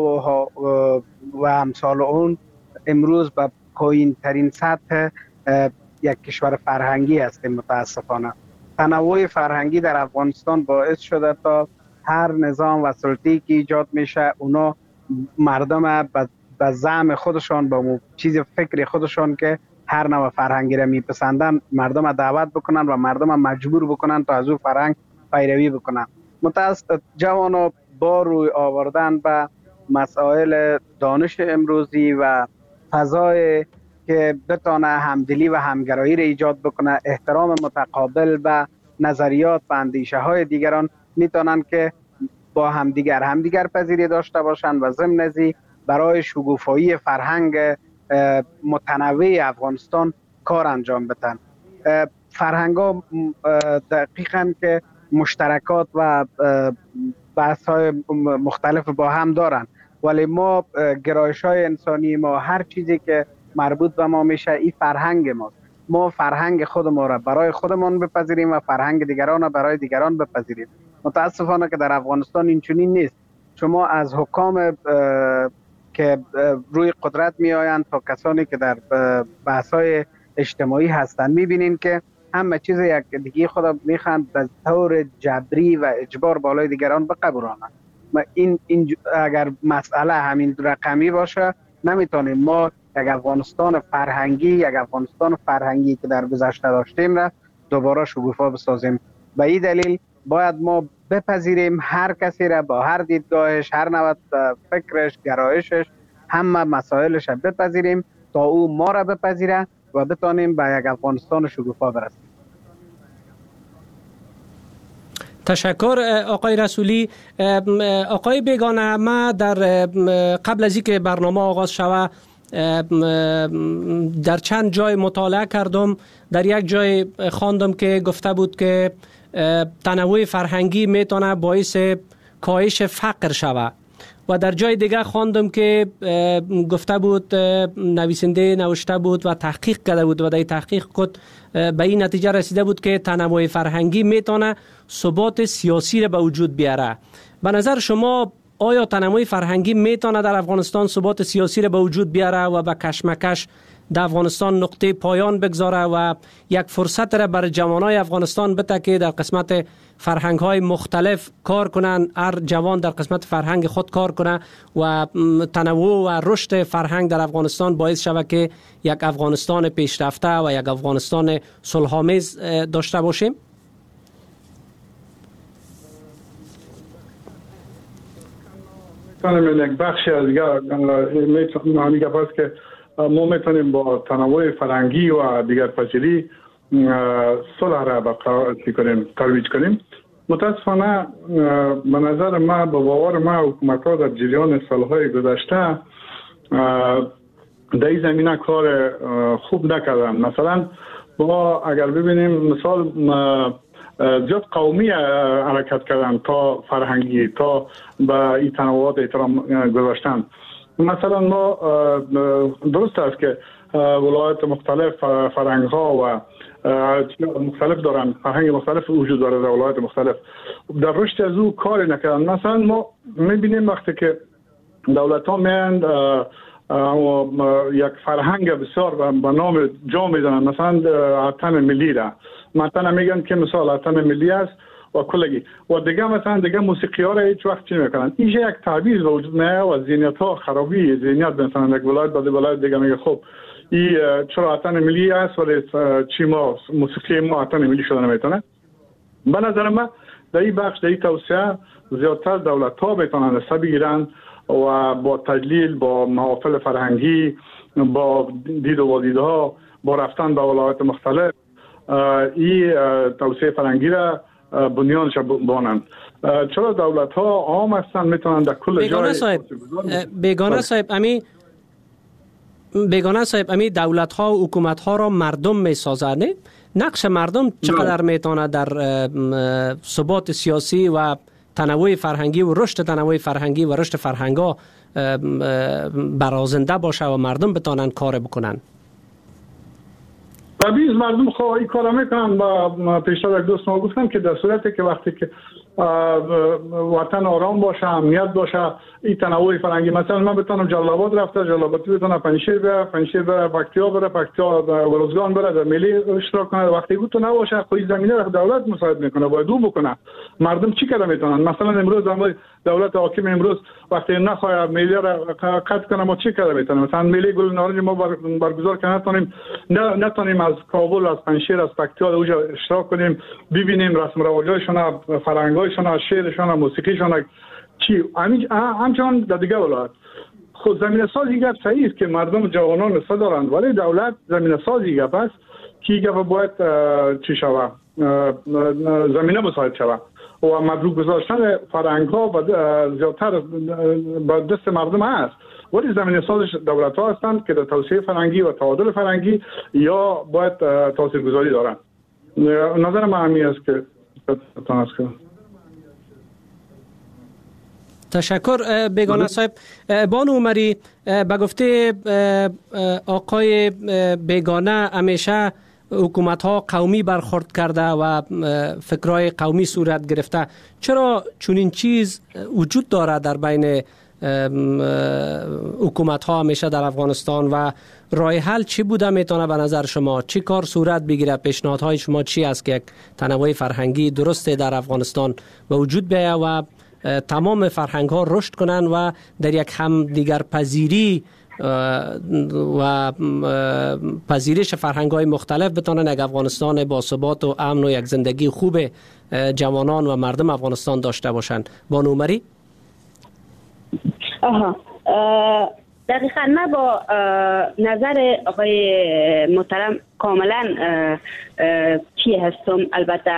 و امثال اون امروز به پایین ترین سطح یک کشور فرهنگی هستیم. متاسفانه تنوع فرهنگی در افغانستان باعث شده تا هر نظام و سلطه‌ای که ایجاد میشه اونا مردم به زعم خودشان با چیز فکری خودشان که هر نوع فرهنگی را میپسندن مردم دعوت بکنن و مردم مجبور بکنن تا از او فرهنگ پیروی بکنن. جوانا با روی آوردن به مسائل دانش امروزی و فضای که بتانه همدلی و همگرایی را ایجاد بکنه، احترام متقابل و نظریات و اندیشه های دیگران، میتونن که با همدیگر پذیری داشته باشند و ضمن ازی برای شکوفایی فرهنگ متنوع افغانستان کار انجام بدن. فرهنگ ها دقیقاً که مشترکات و بحث های مختلف با هم دارن، ولی ما گرایش های انسانی ما هر چیزی که مربوط به ما میشه این فرهنگ ماست. ما فرهنگ خود ما را برای خودمان بپذیریم و فرهنگ دیگران را برای دیگران بپذیریم. متاسفانه که در افغانستان این چنین نیست. شما از حکام که روی قدرت می آیند تا کسانی که در بحث‌های اجتماعی هستند میبینین که همه چیز یک دیگه خود میخوان به طور جبری و اجبار بالای دیگران بقبولانند. این اگر مسئله همین رقمی باشه نمیتونیم ما یک افغانستان فرهنگی که در گذشته داشتیم را دوباره شکوفا بسازیم. به این دلیل باید ما بپذیریم هر کسی را با هر دیدگاهش، هر نوع فکرش، گرایشش، همه مسائلش را بپذیریم تا او ما را بپذیره و بتانیم به یک افغانستان شکوفا برسیم. تشکر آقای رسولی. آقای بیگانه، ما در قبل از اینکه برنامه آغاز شود در چند جای مطالعه کردم. در یک جای خواندم که گفته بود که تنوع فرهنگی میتونه باعث کاهش فقر شود و در جای دیگه خواندم که گفته بود، نویسنده نوشته بود و تحقیق کرده بود و در تحقیق خود به این نتیجه رسیده بود که تنوع فرهنگی میتونه ثبات سیاسی را به وجود بیاره. به نظر شما آیا تنوع فرهنگی میتونه در افغانستان ثبات سیاسی را به وجود بیاره و به کشمکش در افغانستان نقطه پایان بگذاره و یک فرصت را بر جوانای افغانستان بده که در قسمت فرهنگ های مختلف کار کنن، هر جوان در قسمت فرهنگ خود کار کنه و تنوع و رشد فرهنگ در افغانستان باعث شود که یک افغانستان پیشرفته و یک افغانستان صلح‌آمیز داشته باشیم؟ یک بخشی از دیگر پس که ما میتونیم با تنوع فرهنگی و دیگر پذیری صلح را ترویج کنیم. متاسفانه به نظر ما، به باور ما، حکومت‌ها در جریان سالهای گذشته در این زمینه کار خوب نکردن. مثلا ما اگر ببینیم مثال زیاد قومی حرکت کردن تا فرهنگی، تا به این تنوعات احترام گذاشتن. مثلا ما درست است که ولایت مختلف فرهنگ ها و مختلف دارن، فرهنگ مختلف وجود داره در ولایت مختلف، در رشد از او کاری نکردن. مثلا ما میبینیم وقتی که دولت ها میاند یک فرهنگ بسیار به نام جا میزنن، مثلا اتن ملی را مثلا میگن که مثال اتن ملی است و کلگی و دیگه مثلا دیگه موسیقی ها را هیچ وقت چی نمیکنن. اینجا یک تعویض وجود میاد و ذهنیت ها خرابی ذهنیت، مثلا یک ولایت بعد ولایت دیگه میگه خب این چرا اتن ملی است ولی چی ما موسیقی ما اتن ملی شده نمیتونه. به نظر من در این بخش، در این توسعه زیادتر دولت ها میتونن دست بگیرن و با تجلیل، با محافل فرهنگی، با دید و والیدها، با رفتن به ولایت مختلف این توسعه فرهنگی را بنیانش بانند. چرا دولت ها عام هستند میتونن در کل جای بیگانه صاحب امی دولت ها و حکومت ها را مردم میسازند. نقش مردم چقدر میتونه در ثبات سیاسی و تنوع فرهنگی و رشد تنوع فرهنگی و رشد فرهنگا برازنده باشه و مردم بتونن کار بکنن؟ طبیعی مردم خواهی کار میکنن. با پیشتر یک دوست ما گفتم که در صورتی که وقتی که وطن آرام باشه، امنیت باشه، این تنوع فرهنگی، مثلا من بتونم جلال‌آباد رفته، جلال‌آبادی بتونه پنجشیر بره، پکتیا بره، پکتیا گلزگان بره، در ملی اشتراک کنه. وقتی بود تو نباشه خود زمینه را دولت مساعد میکنه، باید اون بکنه. مردم چی کار میتونن؟ مثلا امروز دولت حاکم امروز وقتی نخواد ملی را قطع کنه، ما چی کار میتونیم؟ مثلا ملی گل نارنج ما برگزار کنیم، نتونیم از کابل، از پنجشیر، از پکتیا اونجا اشتراک کنیم، ببینیم رسم و رواجاشون، فرهنگایشون، شعرشون، موسیقیشون چی. همچنان در دیگه ولایت خود زمینه سازی گپ صحیح است که مردم جوانان نسبت دارند، ولی دولت زمینه سازی گپ است که گپ باید چی شود، زمینه مساعد شود و مبروک گذاشتن فرهنگ ها زیادتر با دست مردم هست، ولی زمینه سازش دولت ها هستند که در توسعه فرهنگی و تعادل فرهنگی یا باید تاثیرگذاری دارند. نظر من همین است که تونست کنم. تشکر بیگانه صاحب. بانو عمری، به گفته آقای بیگانه همیشه حکومت ها قومی برخورد کرده و فکرهای قومی صورت گرفته. چرا چنین چیز وجود داره در بین حکومت ها همیشه در افغانستان و راه حل چی بوده میتونه به نظر شما؟ چی کار صورت بگیره؟ پیشنهادهای شما چی است که یک تنوع فرهنگی درسته در افغانستان به وجود بیاید و تمام فرهنگ ها رشد کنن و در یک هم دیگر پذیری و پذیرش فرهنگ های مختلف بتونن یک افغانستان با ثبات و امن و یک زندگی خوب جوانان و مردم افغانستان داشته باشند؟ بانو عمری؟ دقیقا من با نظر آقای محترم کاملا چی هستم، البته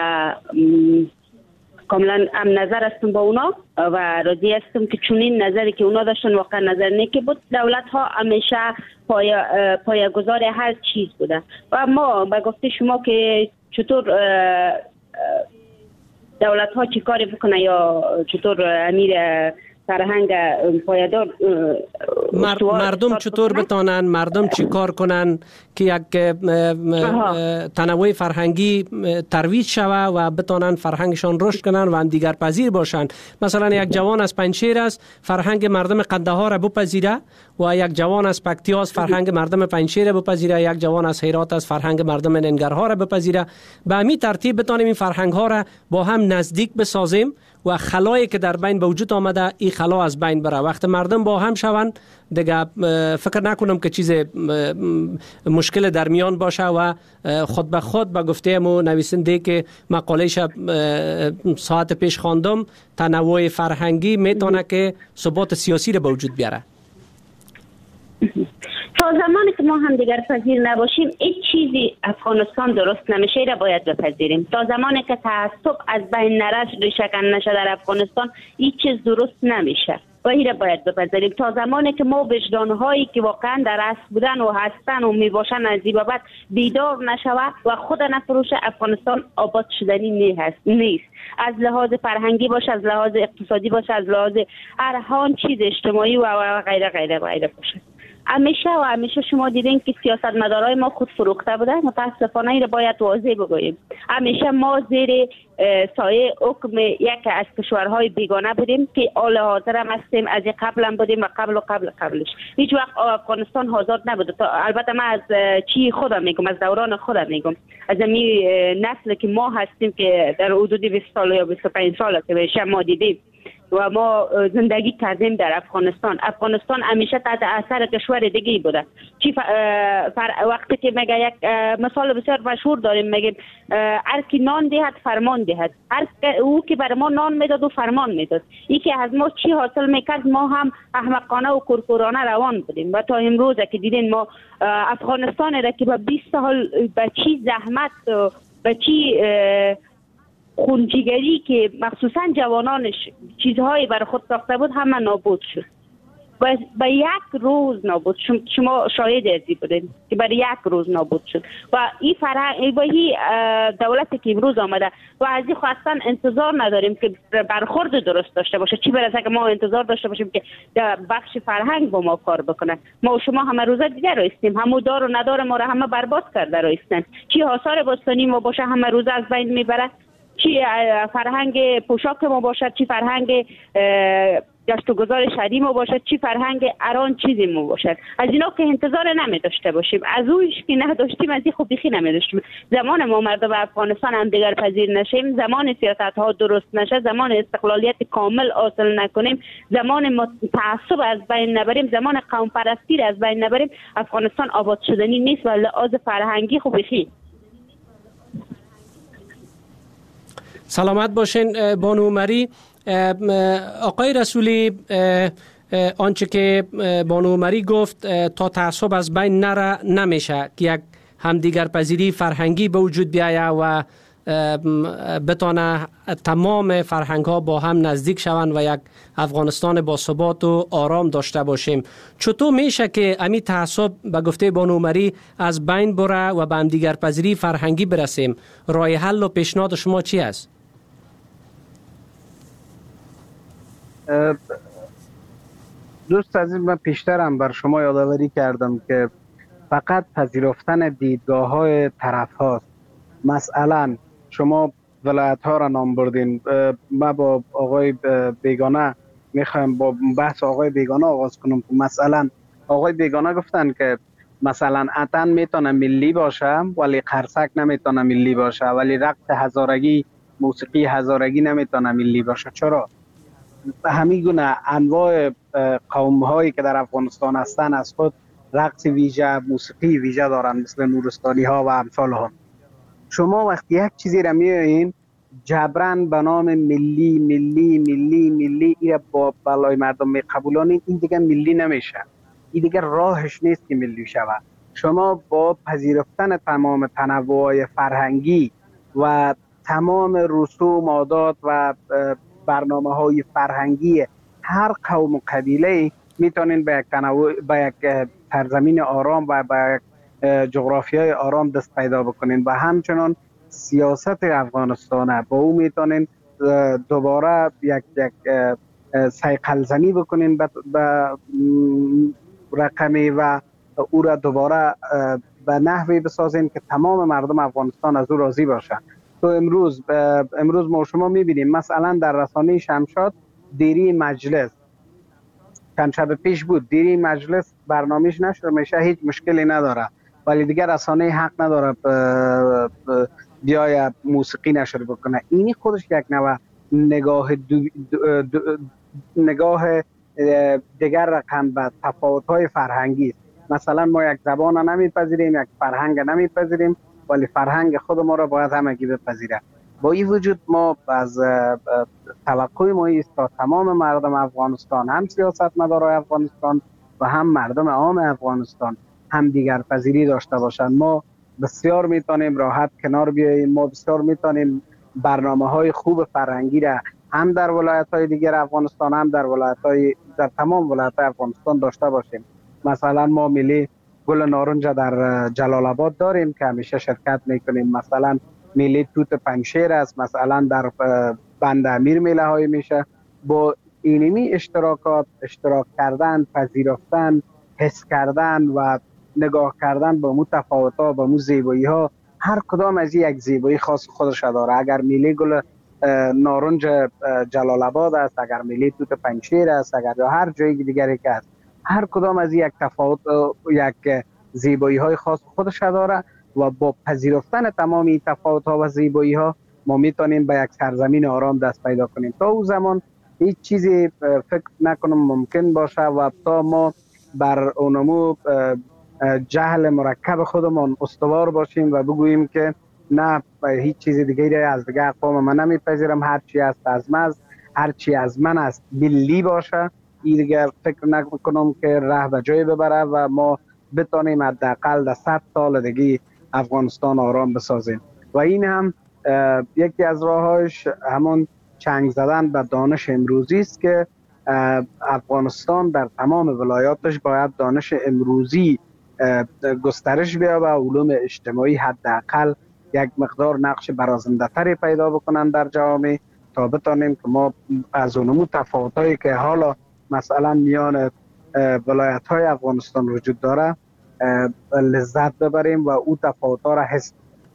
کاملا هم نظر هستم با اونا و راضی هستم که چنین نظری که اونا داشتن واقعا نظر نیکی بود. دولت ها همیشه پایه‌گذار هر چیز بوده و ما به گفته شما که چطور دولت ها چی کاری بکنه یا چطور امیر فرهنگ پایدار مردم چطور بتانن، مردم چی کار کنن که یک تنوع فرهنگی ترویج شوه و بتانن فرهنگشان رشد کنن و هم دیگر پذیر باشن؟ مثلا یک جوان از پنجشیر است فرهنگ مردم قندهار بپذیره و یک جوان از پکتیاس فرهنگ مردم پنجشیر بپذیره، یک جوان از هرات از فرهنگ مردم ننگرهار بپذیره. به همین ترتیب بتانیم این فرهنگ ها را با هم نزدیک بسازیم و خلایی که در بین به وجود آمده این خلا از بین بره. وقت مردم با هم شوند دیگه فکر نکنم که چیز مشکل در میان باشه و خود به خود به گفته مو نویسنده که مقالهش ساعت پیش خواندم، تنوع فرهنگی میتونه که ثبات سیاسی رو به وجود بیاره. تا زمانی که ما هم دیگر پذیر نباشیم هیچ چیزی افغانستان درست نمیشه را باید بپذیریم. تا زمانی که تعصب از بین نرش ریشه‌کن نشه در افغانستان هیچ چیز درست نمیشه و این را باید بپذیریم. تا زمانی که ما وجدان‌هایی که واقعا در اصل بودن و هستن و میباشن از این بابت بیدار نشود و خود نفروشه، افغانستان آباد شدنی نیست. از لحاظ فرهنگی باشه، از لحاظ اقتصادی باشه، از لحاظ هر چیز اجتماعی و غیره غیره غیره باشه. همیشه شما دیدین که سیاستمدارای ما خود فروخته بوده. متاسفانه این رو باید واضح بگوییم. همیشه ما زیر سایه حکم یک از کشورهای بیگانه بودیم که حال حاضر هم هستیم، از قبل هم بودیم و قبلش هیچ وقت افغانستان آزاد نبوده. البته من از چی خودم میگم، از دوران خودم میگم، از این نسل که ما هستیم که در حدود 20 سال یا 25 سال که بشه ما دیدیم و ما زندگی کردیم در افغانستان همیشه تحت اثر کشور دیگه بوده. وقتی که میگه یک مثال بسیار مشهور داریم، میگیم هر کی نان دهد فرمان دهد. او که بر ما نان میداد و فرمان میداد. این که از ما چی حاصل میکرد ما هم احمقانه و کورکورانه روان بودیم و تا امروز که دیدین ما افغانستان را که با 20 سال به چی زحمت به چی خونجیگری که مخصوصا جوانانش چیزهایی برای خود ساخته بود همه نابود شد. به یک روز نابود شد. شما شاهد ازی بودین که برای یک روز نابود شد و این فرهنگ و این دولتی که امروز آمده و از این خواستن انتظار نداریم که برخورد درست داشته باشه. چی برسه که ما انتظار داشته باشیم که بخش فرهنگ با ما کار بکنه. ما و شما همه روزه دیگه رایستیم، همو دار و ندار ما را همه برباد کرده رایستن. چی آثار باستانی ما باشه همه روزه از بین میبره، چی فرهنگ پوشاک ما باشد، چی فرهنگ گشت و گذار شهری ما باشد، چی فرهنگ اران چیزی ما باشد. از اینا که انتظار نمی داشته باشیم، از اویش که نداشتیم از این خوب بیخی نمی داشتیم. زمان ما مردم افغانستان هم دیگر پذیر نشیم، زمان سیاست ها درست نشه، زمان استقلالیت کامل حاصل نکنیم، زمان ما تعصب از بین نبریم، زمان قوم پرستی از بین نبریم، افغانستان آباد شدنی نیست و لحاظ فرهنگی خوب بیخی. سلامت باشین بانو عمری. آقای رسولی، آنچه که بانو عمری گفت تا تعصب از بین نره نمیشه که یک همدیگر پذیری فرهنگی به وجود بیایه و بتانه تمام فرهنگ ها با هم نزدیک شوند و یک افغانستان با ثبات و آرام داشته باشیم. چطور میشه که امی تعصب به گفته بانو عمری از بین بره و به همدیگر پذیری فرهنگی برسیم؟ راه حل و پیشنهاد شما چی است؟ دوست عزیز، من پیشترم بر شما یادآوری کردم که فقط پذیرفتن دیدگاه های طرف هاست. مثلا شما ولایت ها را نام بردین، ما با آقای بیگانه میخوایم با بحث آقای بیگانه آغاز کنم. مثلا آقای بیگانه گفتن که مثلا اتن میتونه ملی باشه ولی قرصک نمیتونه ملی باشه، ولی رقص هزارگی، موسیقی هزارگی نمیتونه ملی باشه. چرا؟ همین گونه انواع قوم هایی که در افغانستان هستن از خود رقص ویژه، موسیقی ویژه دارن، مثل نورستانی ها و امثال هم. شما وقتی یک چیزی را میارین جبران به نام ملی ملی ملی ملی این با بالای مردم میقبولانید، این دیگه ملی نمیشه. این دیگه راهش نیست که ملی شود. شما با پذیرفتن تمام تنوع فرهنگی و تمام رسوم، عادات و برنامه های فرهنگی هر قوم و قبیله میتونین به یک سرزمین آرام و به یک جغرافیای آرام دست پیدا بکنین و همچنان سیاست افغانستان با او میتونین دوباره یک سیقل زنی بکنین به رقمی و او را دوباره به نحوی بسازین که تمام مردم افغانستان از او راضی باشن. تو امروز ما شما میبینیم مثلا در رسانه شمشاد دیری مجلس چند شب پیش بود، دیری مجلس برنامهش نشد میشه، هیچ مشکلی نداره، ولی دیگر رسانه حق نداره بیای موسیقی نشر بکنه. اینی خودش یک نوع نگاه دیگر رقم به تفاوت‌های فرهنگی است. مثلا ما یک زبان نمیپذیریم، یک فرهنگ نمیپذیریم، ولی فرهنگ خود ما را باید همگی بپذیره. با این وجود ما از توقع ما است تا تمام مردم افغانستان، هم سیاستمدارای افغانستان و هم مردم عام افغانستان، هم دیگر پذیری داشته باشند. ما بسیار میتونیم راحت کنار بیاییم، ما بسیار میتونیم برنامه‌های خوب فرهنگی را هم در ولایت‌های دیگر افغانستان، هم در تمام ولایت‌های افغانستان داشته باشیم. مثلا ما ملی گل نارنج در جلال آباد داریم که همیشه شرکت میکنیم. مثلا ملی توت پنجشیر است، مثلا در بند امیر میله های میشه. با اینمی اشتراک کردن، پذیرفتن، حس کردن و نگاه کردن به مو تفاوت‌ها، به مو زیبایی‌ها، هر کدام از یک زیبایی خاص خودش داره. اگر میلی گل نارنج جلال آباد است، اگر میلی توت پنجشیر است، اگر یا هر جایی دیگری که است، هر کدام از یک تفاوت، یک زیبایی‌های خاص خودش داره و با پذیرفتن تمام این تفاوت‌ها و زیبایی‌ها ما میتونیم به یک سرزمین آرام دست پیدا کنیم. تا او زمان هیچ چیزی فکر نکنم ممکن باشه و تا ما بر اونمو جهل مرکب خودمان استوار باشیم و بگوییم که نه هیچ چیز دیگری از دیگه اقوام من نمیپذیرم، هر چی است از من، هر چی از من است ملی باشه، این دیگه فکر نکنم که راه به جای ببره و ما بتونیم حداقل در 100 سال دیگه افغانستان آرام بسازیم. و این هم یکی از راهاش همون چنگ زدن به دانش امروزی است که افغانستان در تمام ولایاتش باید دانش امروزی گسترش بیابه و علوم اجتماعی حداقل یک مقدار نقش برازنده تری پیدا بکنن در جامعه تا بتانیم که ما از اونمو تفاوتایی که حالا مثلا میان ولایت‌های افغانستان وجود داره لذت ببریم و او تفاوت‌ها را حس.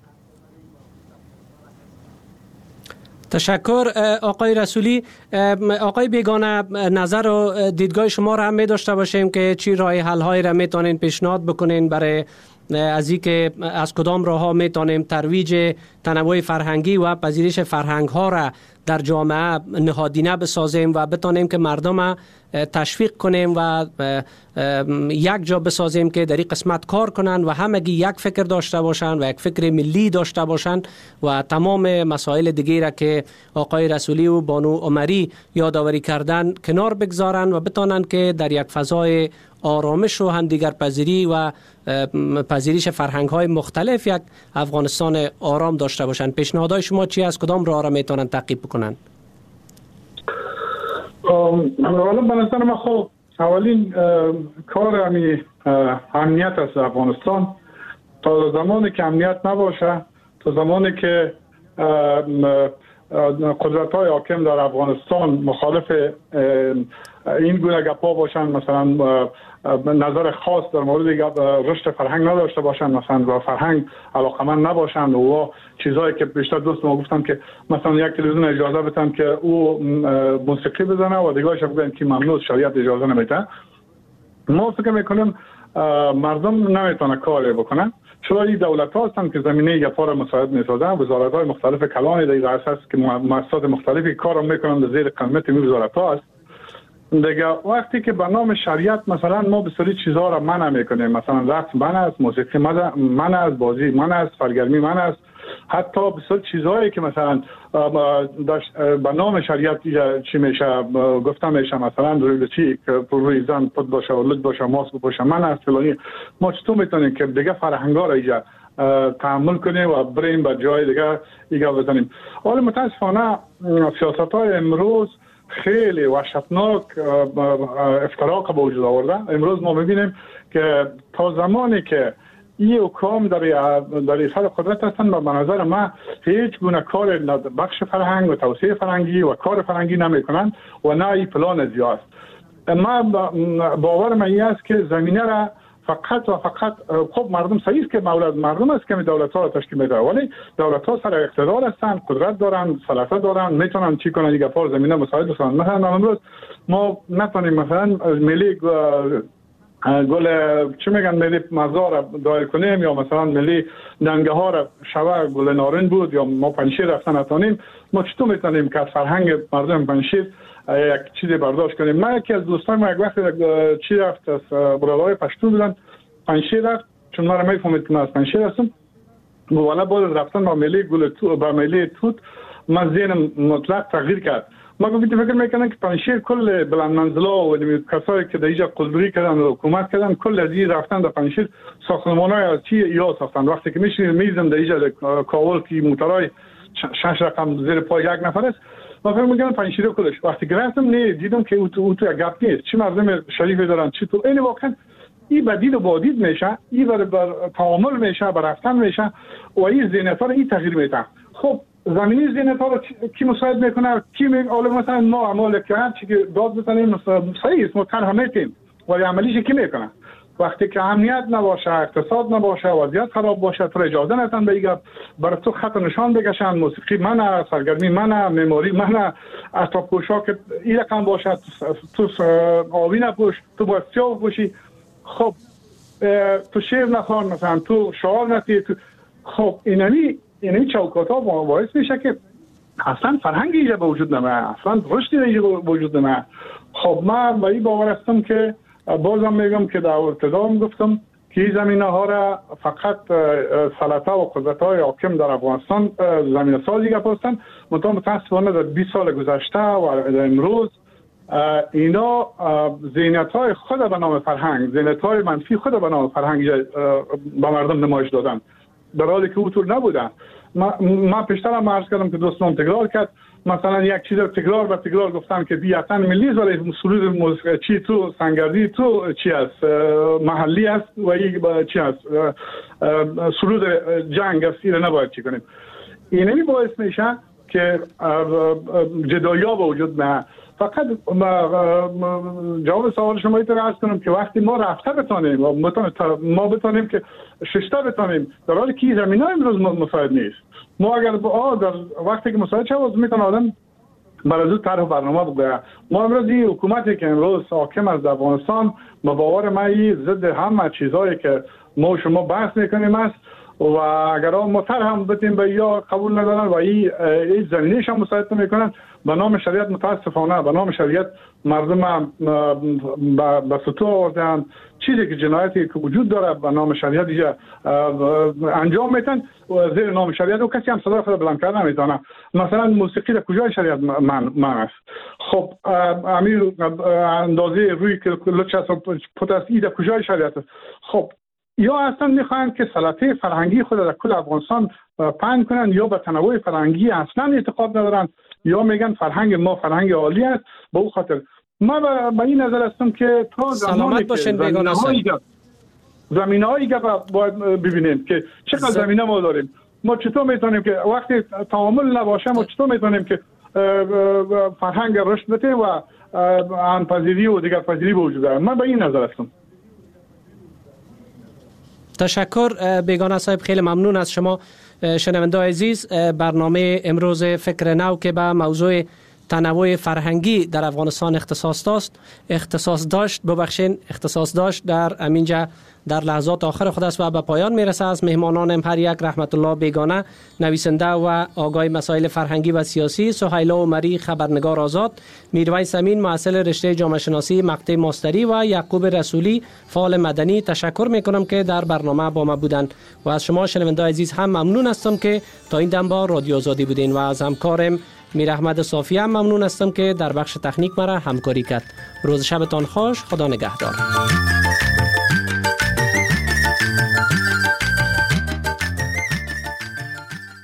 تشکر آقای رسولی. آقای بیگانه، نظر و دیدگاه شما را هم می داشته باشیم که چی راه حل هایی را میتونین پیشنهاد بکنین برای از این که از کدام راه ها میتونیم ترویج تنوع فرهنگی و پذیرش فرهنگ ها را در جامعه نهادینه بسازیم و بتونیم که مردم تشویق کنیم و یک جا بسازیم که در این قسمت کار کنن و همگی یک فکر داشته باشن و یک فکر ملی داشته باشن و تمام مسائل دیگه را که آقای رسولی و بانو عمری یادآوری کردن کنار بگذارن و بتونن که در یک فضای آرامش و همدیگر پذیری و پذیرش فرهنگ های مختلف یک افغانستان آرام داشته باشن. پیشنهادهای شما چی از کدام راه را میتونن تعقیب بکنن؟ حالا به نظر من خب اولین کار امنیت است افغانستان. تا زمانی که امنیت نباشه، تا زمانی که قدرت های حاکم در افغانستان مخالف این گونه گپا باشن، مثلا نظر خاص در مورد رشد فرهنگ نداشته باشن، مثلا با فرهنگ علاقمند نباشن و چیزایی که بیشتر دوست ما گفتن که مثلا یک تلویزیون اجازه بدن که او موسیقی بزنه و دیگه‌اش بگن که ممنوع، شریعت اجازه نمیده. ما فکر میکنیم مردم نمیتونه کاری بکنن. چرا این دولت ها هستن که زمینه گپا را مساعد میسازن، وزارت های مختلف کلان دیگه اساس که مؤسسات مختلفی کار میکنن در زیر قمت این وزارت ها است. دیگه وقتی که به نام شریعت مثلا ما بسیاری چیزها را منع میکنیم، مثلا رقص منع است، موسیقی منع است، بازی منع است، سرگرمی منع است، حتی بسیار چیزهایی که مثلا به نام شریعت چی میشه گفته میشه، مثلا روی چی روی زن پد باشه و لج باشه، ماسک باشه منع است فلانی. ما چطور میتونیم که دیگه فرهنگا را اینجا تحمل کنیم و بریم به جای دیگه ایگه بزنیم؟ ولی متاسفانه سیاست‌های امروز خیلی وحشتناک افتراق به وجود آورده. امروز ما میبینیم که تا زمانی که این حکام در سر قدرت هستند و به نظر من هیچ گونه کار بخش فرهنگ و توسعه فرهنگی و کار فرهنگی نمیکنند و نه این پلان زیاد. ما باور من است که زمینه را فقط و فقط خب مردم صحیح که مردم است که دولت ها را تشکیل میده، ولی دولت ها سر اقتدار هستند، قدرت دارند، سلطه دارند، میتونن چی کنن دیگه پر زمینه مساعد بسازن. مثلا امروز ما نتونیم مثلا ملی گل چی میگن ملی مزار دایر کنیم یا مثلا ملی دنگه ها را شوه گل نارنج بود یا ما پنشیر رفتن نتونیم. ما چطور میتونیم که از فرهنگ مردم پنشیر یک چیزی برداشت کنیم؟ من یکی از دوستان ما یک وقت چی رفت از برادرای پشتو بودن پنشیر رفت، چون من میفهمید که من از پنشیر هستم و والا بعد رفتن با ملی گل با ملی توت من ذهنم مطلق تغییر کرد. ما گفتیم فکر میکنن که پنشیر کل بلند منزلا و کسایی که در اینجا قلدری کردن و حکومت کردن کل از این رفتن در پنشیر ساختمانای از چی یا ساختن. وقتی که میزم در اینجا کاول کی موتورای 6 رقم زیر پای یک نفر است، ما فکر میکنم پنشیر کلش. وقتی که رفتم نه دیدم که او تو گپ نیست، چه مردم شریفی دارن چی تو این واقعا این بدید و بادید میشه، این بر تعامل میشه، بر رفتن میشه و این ذهنیت‌ها رو این تغییر میده. خب زمینی ذهنیت‌ها رو کی مساعد میکنه؟ کی میگه مثلا ما عمل کرد چی که داد بزنیم صحیح است، ما طرح میتیم ولی عملیش کی میکنه؟ وقتی که امنیت نباشه، اقتصاد نباشه، وضعیت خراب باشه، تو اجازه ندن بگیرن برای تو خط نشان بکشن، موسیقی منه، سرگرمی منه، معماری منه، اسباب پوشاک این رقم باشه، تو آبی نپوش، تو باید سیاه بپوشی. خب تو شعر نخوان، مثلا تو شعار نتی، خب اینمی چوکات ها باعث میشه که اصلا فرهنگی اینجا به وجود نمه، اصلا رشدی اینجا به وجود نمه. خب من با این باور هستم که بازم میگم که در ابتدا گفتم که این زمینه ها را فقط سلطه و قدرت های حاکم در افغانستان زمینه سازی گفتن. متاسفانه در 20 سال گذشته و امروز اینا ذهنیت های خود به نام فرهنگ، ذهنیت های منفی خود به نام فرهنگ به مردم نمایش دادن، در حالی که اونطور نبوده. ما پیشتر هم عرض کردم که دوستان تکرار کرد، مثلا یک چیز تکرار و تکرار گفتن که بیاتن ملی است ولی سرود موسیقی چی تو سنگردی تو چی است محلی است و یک چی است سرود جنگ است، این نباید چی کنیم. اینمی باعث میشه که جدایا به وجود نه. فقط جواب سوال شما رو عرض کنم که وقتی ما رفته بتانیم ما بتانیم که ششته بتانیم، در حالی که زمینه امروز مساعد نیست. ما اگر در وقتی که مساعد شد میتونه آدم برای زود طرح برنامه بگه. ما امروز این حکومتی که امروز حاکم از افغانستان با باور من ضد همه چیزایی که ما شما بحث میکنیم است و اگر ما طرح هم بتیم به یا قبول ندارن و این زمینه‌اش هم مساعد میکنن، به نام شریعت متاسفانه به نام شریعت مردم به سطوح آوردن. چیزی که جنایتی که وجود داره به نام شریعت دیگه انجام میتن و زیر نام شریعت و کسی هم صدا خود بلند کردن نمیتونه. مثلا موسیقی در کجای شریعت من است؟ خب امیر اندازه روی که لچ است پوتاسی در کجای شریعت است؟ خب یا اصلا میخواین که سلطه فرهنگی خود در کل افغانستان پهن کنن یا به تنوع فرهنگی اصلا اعتقاد ندارن یا میگن فرهنگ ما فرهنگ عالی است. به اون خاطر ما به این نظر هستم که تا سلامت باشین بیگانه زمینه‌هایی که باید ببینیم که چقدر زمینه ما داریم. ما چطور میتونیم که وقتی تعامل نباشه ما چطور میتونیم که فرهنگ رشد بده و همپذیری و دیگر پذیری به وجود بیاد. من به این نظر هستم. تشکر بیگانه صاحب، خیلی ممنون از شما. شنونده عزیز، برنامه امروز فکر نو که به موضوع تنوع فرهنگی در افغانستان اختصاص داشت در امینجا در لحظات آخر خود است و به پایان میرسه. از مهمانانم هر یک رحمت الله بیگانه نویسنده و آگاه مسائل فرهنگی و سیاسی، سهیلا عمری خبرنگار آزاد، میرویس امین مؤسس رشته جامعه شناسی مقطع ماستری و یعقوب رسولی فعال مدنی تشکر میکنم که در برنامه با ما بودند و از شما شنونده عزیز هم ممنون هستم که تا این دم با رادیو آزادی بودین و از همکارم میر احمد صافی هم ممنون هستم که در بخش تکنیک مرا همکاری کرد. روز شبتان خوش، خدا نگهدار.